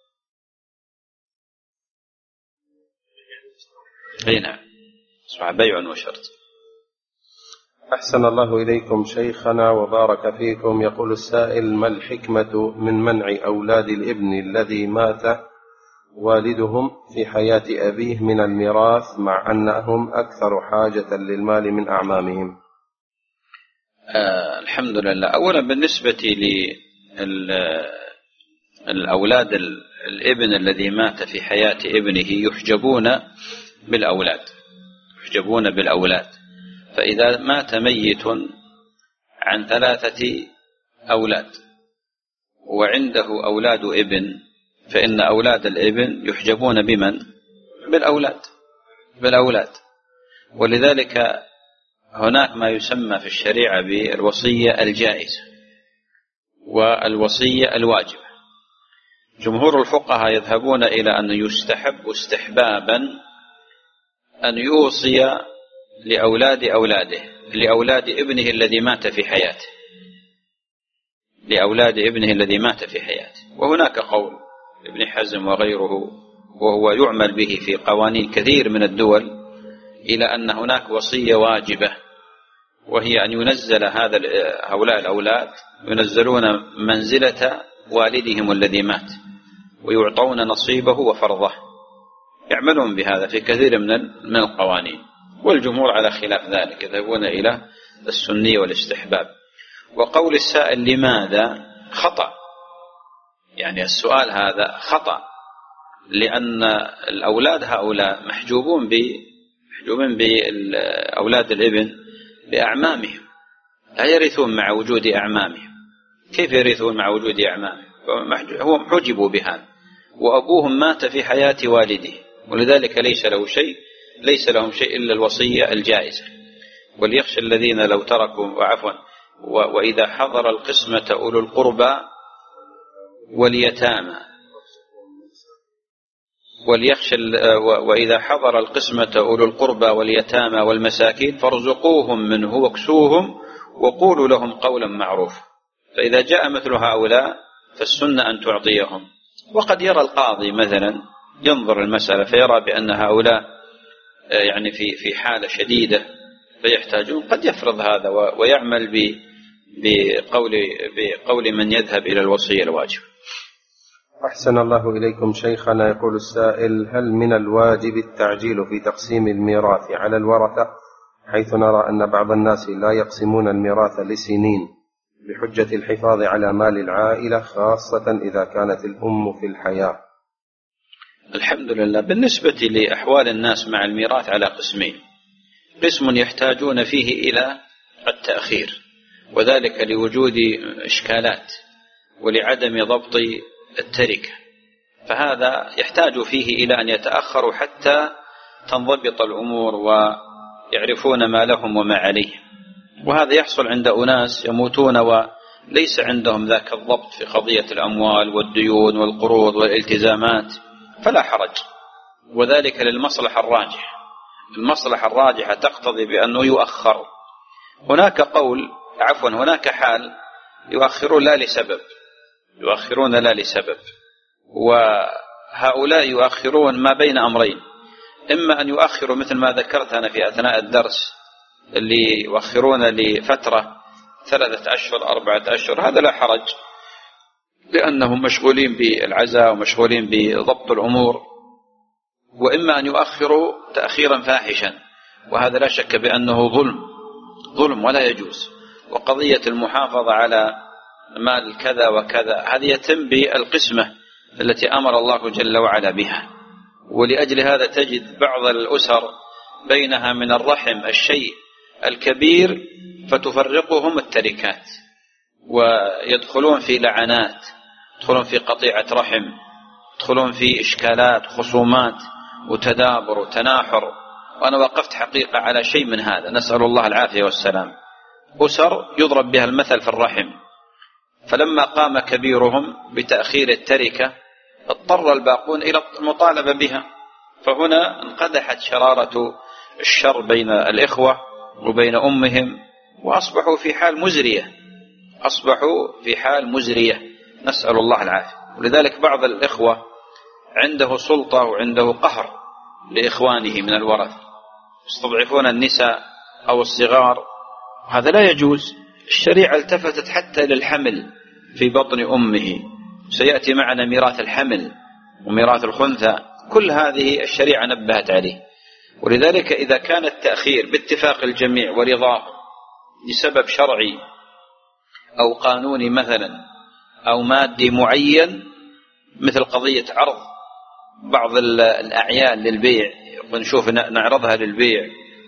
أي نعم، اسمع، بيع وشرط. أحسن الله إليكم شيخنا وبارك فيكم. يقول السائل: ما الحكمة من منع أولاد الابن الذي مات والدهم في حياة أبيه من الميراث مع أنهم أكثر حاجة للمال من أعمامهم؟ آه الحمد لله. أولا بالنسبة للأولاد الابن الذي مات في حياة ابنه يحجبون بالأولاد يحجبون بالأولاد فإذا مات ميت عن ثلاثة أولاد وعنده أولاد ابن، فإن أولاد الابن يحجبون بمن؟ بالأولاد بالأولاد ولذلك هناك ما يسمى في الشريعة بالوصية الجائزة والوصية الواجبة. جمهور الفقهاء يذهبون إلى أن يستحب استحبابا أن يوصي لأولاد أولاده لأولاد ابنه الذي مات في حياته لأولاد ابنه الذي مات في حياته وهناك قول ابن حزم وغيره وهو يعمل به في قوانين كثير من الدول إلى أن هناك وصية واجبة، وهي أن ينزل هذا هؤلاء الأولاد ينزلون منزلة والدهم الذي مات ويعطون نصيبه وفرضه. يعملون بهذا في كثير من من القوانين، والجمهور على خلاف ذلك يذهبون إلى السنية والاستحباب. وقول السائل لماذا خطأ، يعني السؤال هذا خطأ، لأن الأولاد هؤلاء محجوبون ب محجوبين بأولاد الابن بأعمامهم، لا يرثون مع وجود أعمامهم. كيف يرثون مع وجود أعمامهم؟ هم حجبوا بهذا، وأبوهم مات في حياة والده، ولذلك ليس له شيء ليس لهم شيء إلا الوصية الجائزة. وليخشى الذين لو تركوا وعفوا وإذا حضر القسمة أولو القربى واليتامى وليخشى وإذا حضر القسمة أولو القربى واليتامى والمساكين فارزقوهم منه واكسوهم وقولوا لهم قولا معروفا. فإذا جاء مثل هؤلاء فالسنة أن تعطيهم. وقد يرى القاضي مثلا ينظر المسألة فيرى بأن هؤلاء يعني في في حالة شديدة فيحتاجون، قد يفرض هذا ويعمل بقول بقول من يذهب إلى الوصية الواجب. أحسن الله إليكم شيخنا. يقول السائل: هل من الواجب التعجيل في تقسيم الميراث على الورثة، حيث نرى أن بعض الناس لا يقسمون الميراث لسنين بحجة الحفاظ على مال العائلة، خاصة إذا كانت الأم في الحياة؟ الحمد لله. بالنسبة لأحوال الناس مع الميراث على قسمين: قسم يحتاجون فيه إلى التأخير، وذلك لوجود إشكالات ولعدم ضبط التركة، فهذا يحتاج فيه إلى أن يتأخروا حتى تنضبط الأمور ويعرفون ما لهم وما عليهم. وهذا يحصل عند أناس يموتون وليس عندهم ذاك الضبط في قضية الأموال والديون والقروض والالتزامات، فلا حرج، وذلك للمصلحة الراجحة. المصلحة الراجحة تقتضي بأنه يؤخر. هناك قول عفوا هناك حال يؤخرون لا لسبب يؤخرون لا لسبب وهؤلاء يؤخرون ما بين أمرين: إما أن يؤخروا مثل ما ذكرت أنا في أثناء الدرس، اللي يؤخرون لفترة ثلاثة أشهر أربعة أشهر، هذا لا حرج لأنهم مشغولين بالعزاء ومشغولين بضبط الأمور، وإما أن يؤخروا تأخيرا فاحشا، وهذا لا شك بأنه ظلم ظلم ولا يجوز. وقضية المحافظة على مال كذا وكذا هذه يتم بالقسمة التي أمر الله جل وعلا بها، ولأجل هذا تجد بعض الأسر بينها من الرحم الشيء الكبير فتفرقهم التركات، ويدخلون في لعنات، يدخلون في قطيعة رحم، يدخلون في إشكالات خصومات وتدابر وتناحر. وأنا وقفت حقيقة على شيء من هذا، نسأل الله العافية والسلام. أسر يضرب بها المثل في الرحم، فلما قام كبيرهم بتأخير التركة اضطر الباقون إلى المطالبة بها، فهنا انقدحت شرارة الشر بين الإخوة وبين أمهم، وأصبحوا في حال مزرية أصبحوا في حال مزرية نسأل الله العافية. ولذلك بعض الإخوة عنده سلطة وعنده قهر لإخوانه من الورث، يستضعفون النساء أو الصغار، هذا لا يجوز. الشريعة التفتت حتى للحمل في بطن أمه، سيأتي معنا ميراث الحمل وميراث الخنثى، كل هذه الشريعة نبهت عليه. ولذلك إذا كان التأخير باتفاق الجميع ورضاه لسبب شرعي أو قانوني مثلا أو مادي معين، مثل قضية عرض بعض الأعيان للبيع، ونشوف نعرضها للبيع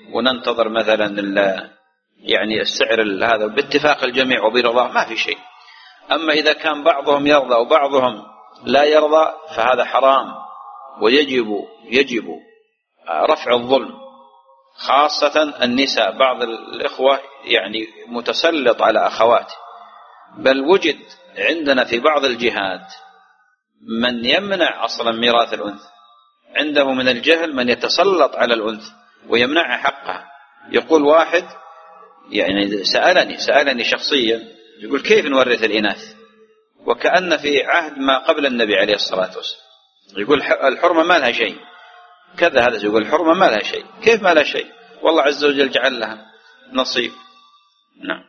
وننتظر مثلا يعني السعر هذا باتفاق الجميع وبرضاه ما في شيء. أما إذا كان بعضهم يرضى وبعضهم لا يرضى فهذا حرام، ويجب يجب رفع الظلم، خاصة النساء. بعض الإخوة يعني متسلط على أخواته، بل وجد عندنا في بعض الجهات من يمنع أصلا ميراث الأنثى، عنده من الجهل من يتسلط على الأنثى ويمنعها حقها. يقول واحد يعني سألني سألني شخصيا، يقول كيف نورث الإناث وكأن في عهد ما قبل النبي عليه الصلاة والسلام. يقول الحرمة ما لها شيء كذا، هذا يقول الحرمة ما لها شيء. كيف ما لها شيء؟ والله عز وجل جعل لها نصيب. نعم.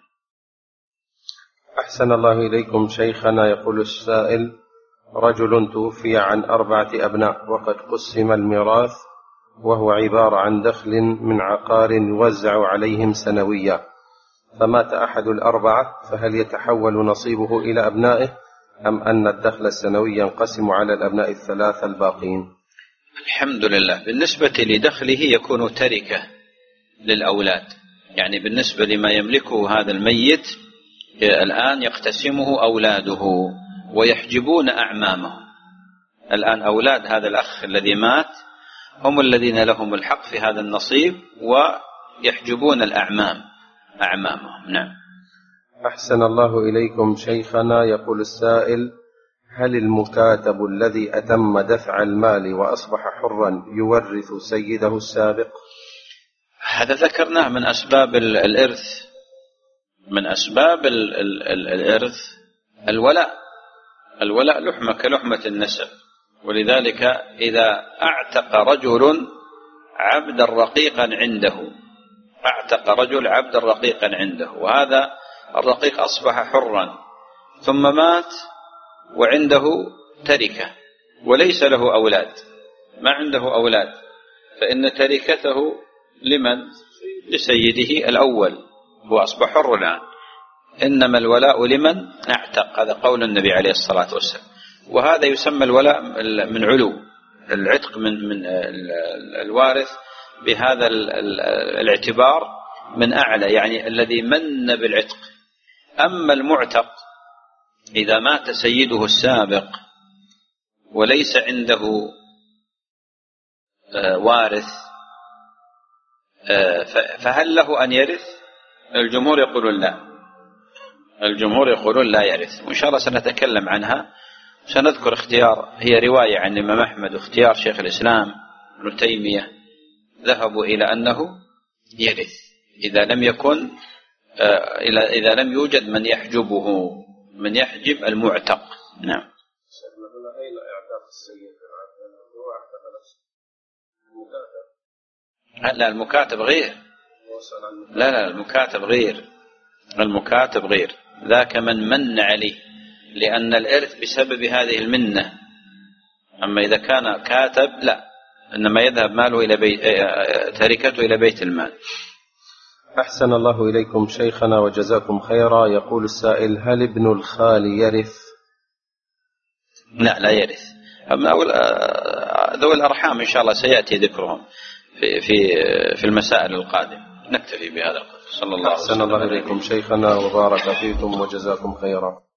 أحسن الله إليكم شيخنا. يقول السائل: رجل توفي عن أربعة أبناء وقد قسم الميراث، وهو عبارة عن دخل من عقار يوزع عليهم سنويا، فمات أحد الأربعة، فهل يتحول نصيبه إلى أبنائه أم أن الدخل السنوي ينقسم على الأبناء الثلاثة الباقين؟ الحمد لله. بالنسبة لدخله يكون تركة للأولاد، يعني بالنسبة لما يملكه هذا الميت الآن يقتسمه أولاده ويحجبون أعمامه. الآن أولاد هذا الأخ الذي مات هم الذين لهم الحق في هذا النصيب، ويحجبون الأعمام أعمامهم. نعم. أحسن الله إليكم شيخنا. يقول السائل: هل المكاتب الذي أتم دفع المال وأصبح حرا يورث سيده السابق؟ هذا ذكرناه من أسباب الإرث، من أسباب ال ال ال الإرث الولاء. الولاء لحمة كلحمة النسب، ولذلك إذا أعتق رجل عبدا رقيقا عنده، أعتق رجل عبدا رقيقا عنده، وهذا الرقيق أصبح حرا ثم مات وعنده تركة وليس له أولاد، ما عنده أولاد، فإن تركته لمن؟ لسيده الأول، هو أصبح حر الآن. إنما الولاء لمن اعتق، هذا قول النبي عليه الصلاة والسلام. وهذا يسمى الولاء من علو العتق، من من الوارث بهذا الاعتبار من أعلى، يعني الذي من بالعتق. أما المعتق إذا مات سيده السابق وليس عنده وارث فهل له أن يرث؟ الجمهور يقولون لا، الجمهور يقولون لا يرث، وإن شاء الله سنتكلم عنها. سنذكر اختيار، هي رواية عن الإمام أحمد واختيار شيخ الإسلام ابن تيمية، ذهبوا إلى أنه يرث إذا لم يكن إذا لم يوجد من يحجبه، من يحجب المعتق. نعم. لا المكاتب غير، لا لا المكاتب غير، المكاتب غير، ذاك من من عليه، لأن الإرث بسبب هذه المنة. أما إذا كان كاتب لا، إنما يذهب ماله إلى بيت، تركته إلى بيت المال. أحسن الله إليكم شيخنا وجزاكم خيرا. يقول السائل: هل ابن الخال يرث؟ لا لا يرث. أما ذوي الأرحام إن شاء الله سيأتي ذكرهم في في في المسائل القادمة. نكتفي بهذا القدر. صلى الله عليه وسلم. أحسن الله إليكم شيخنا وبارك فيكم وجزاكم خيرا.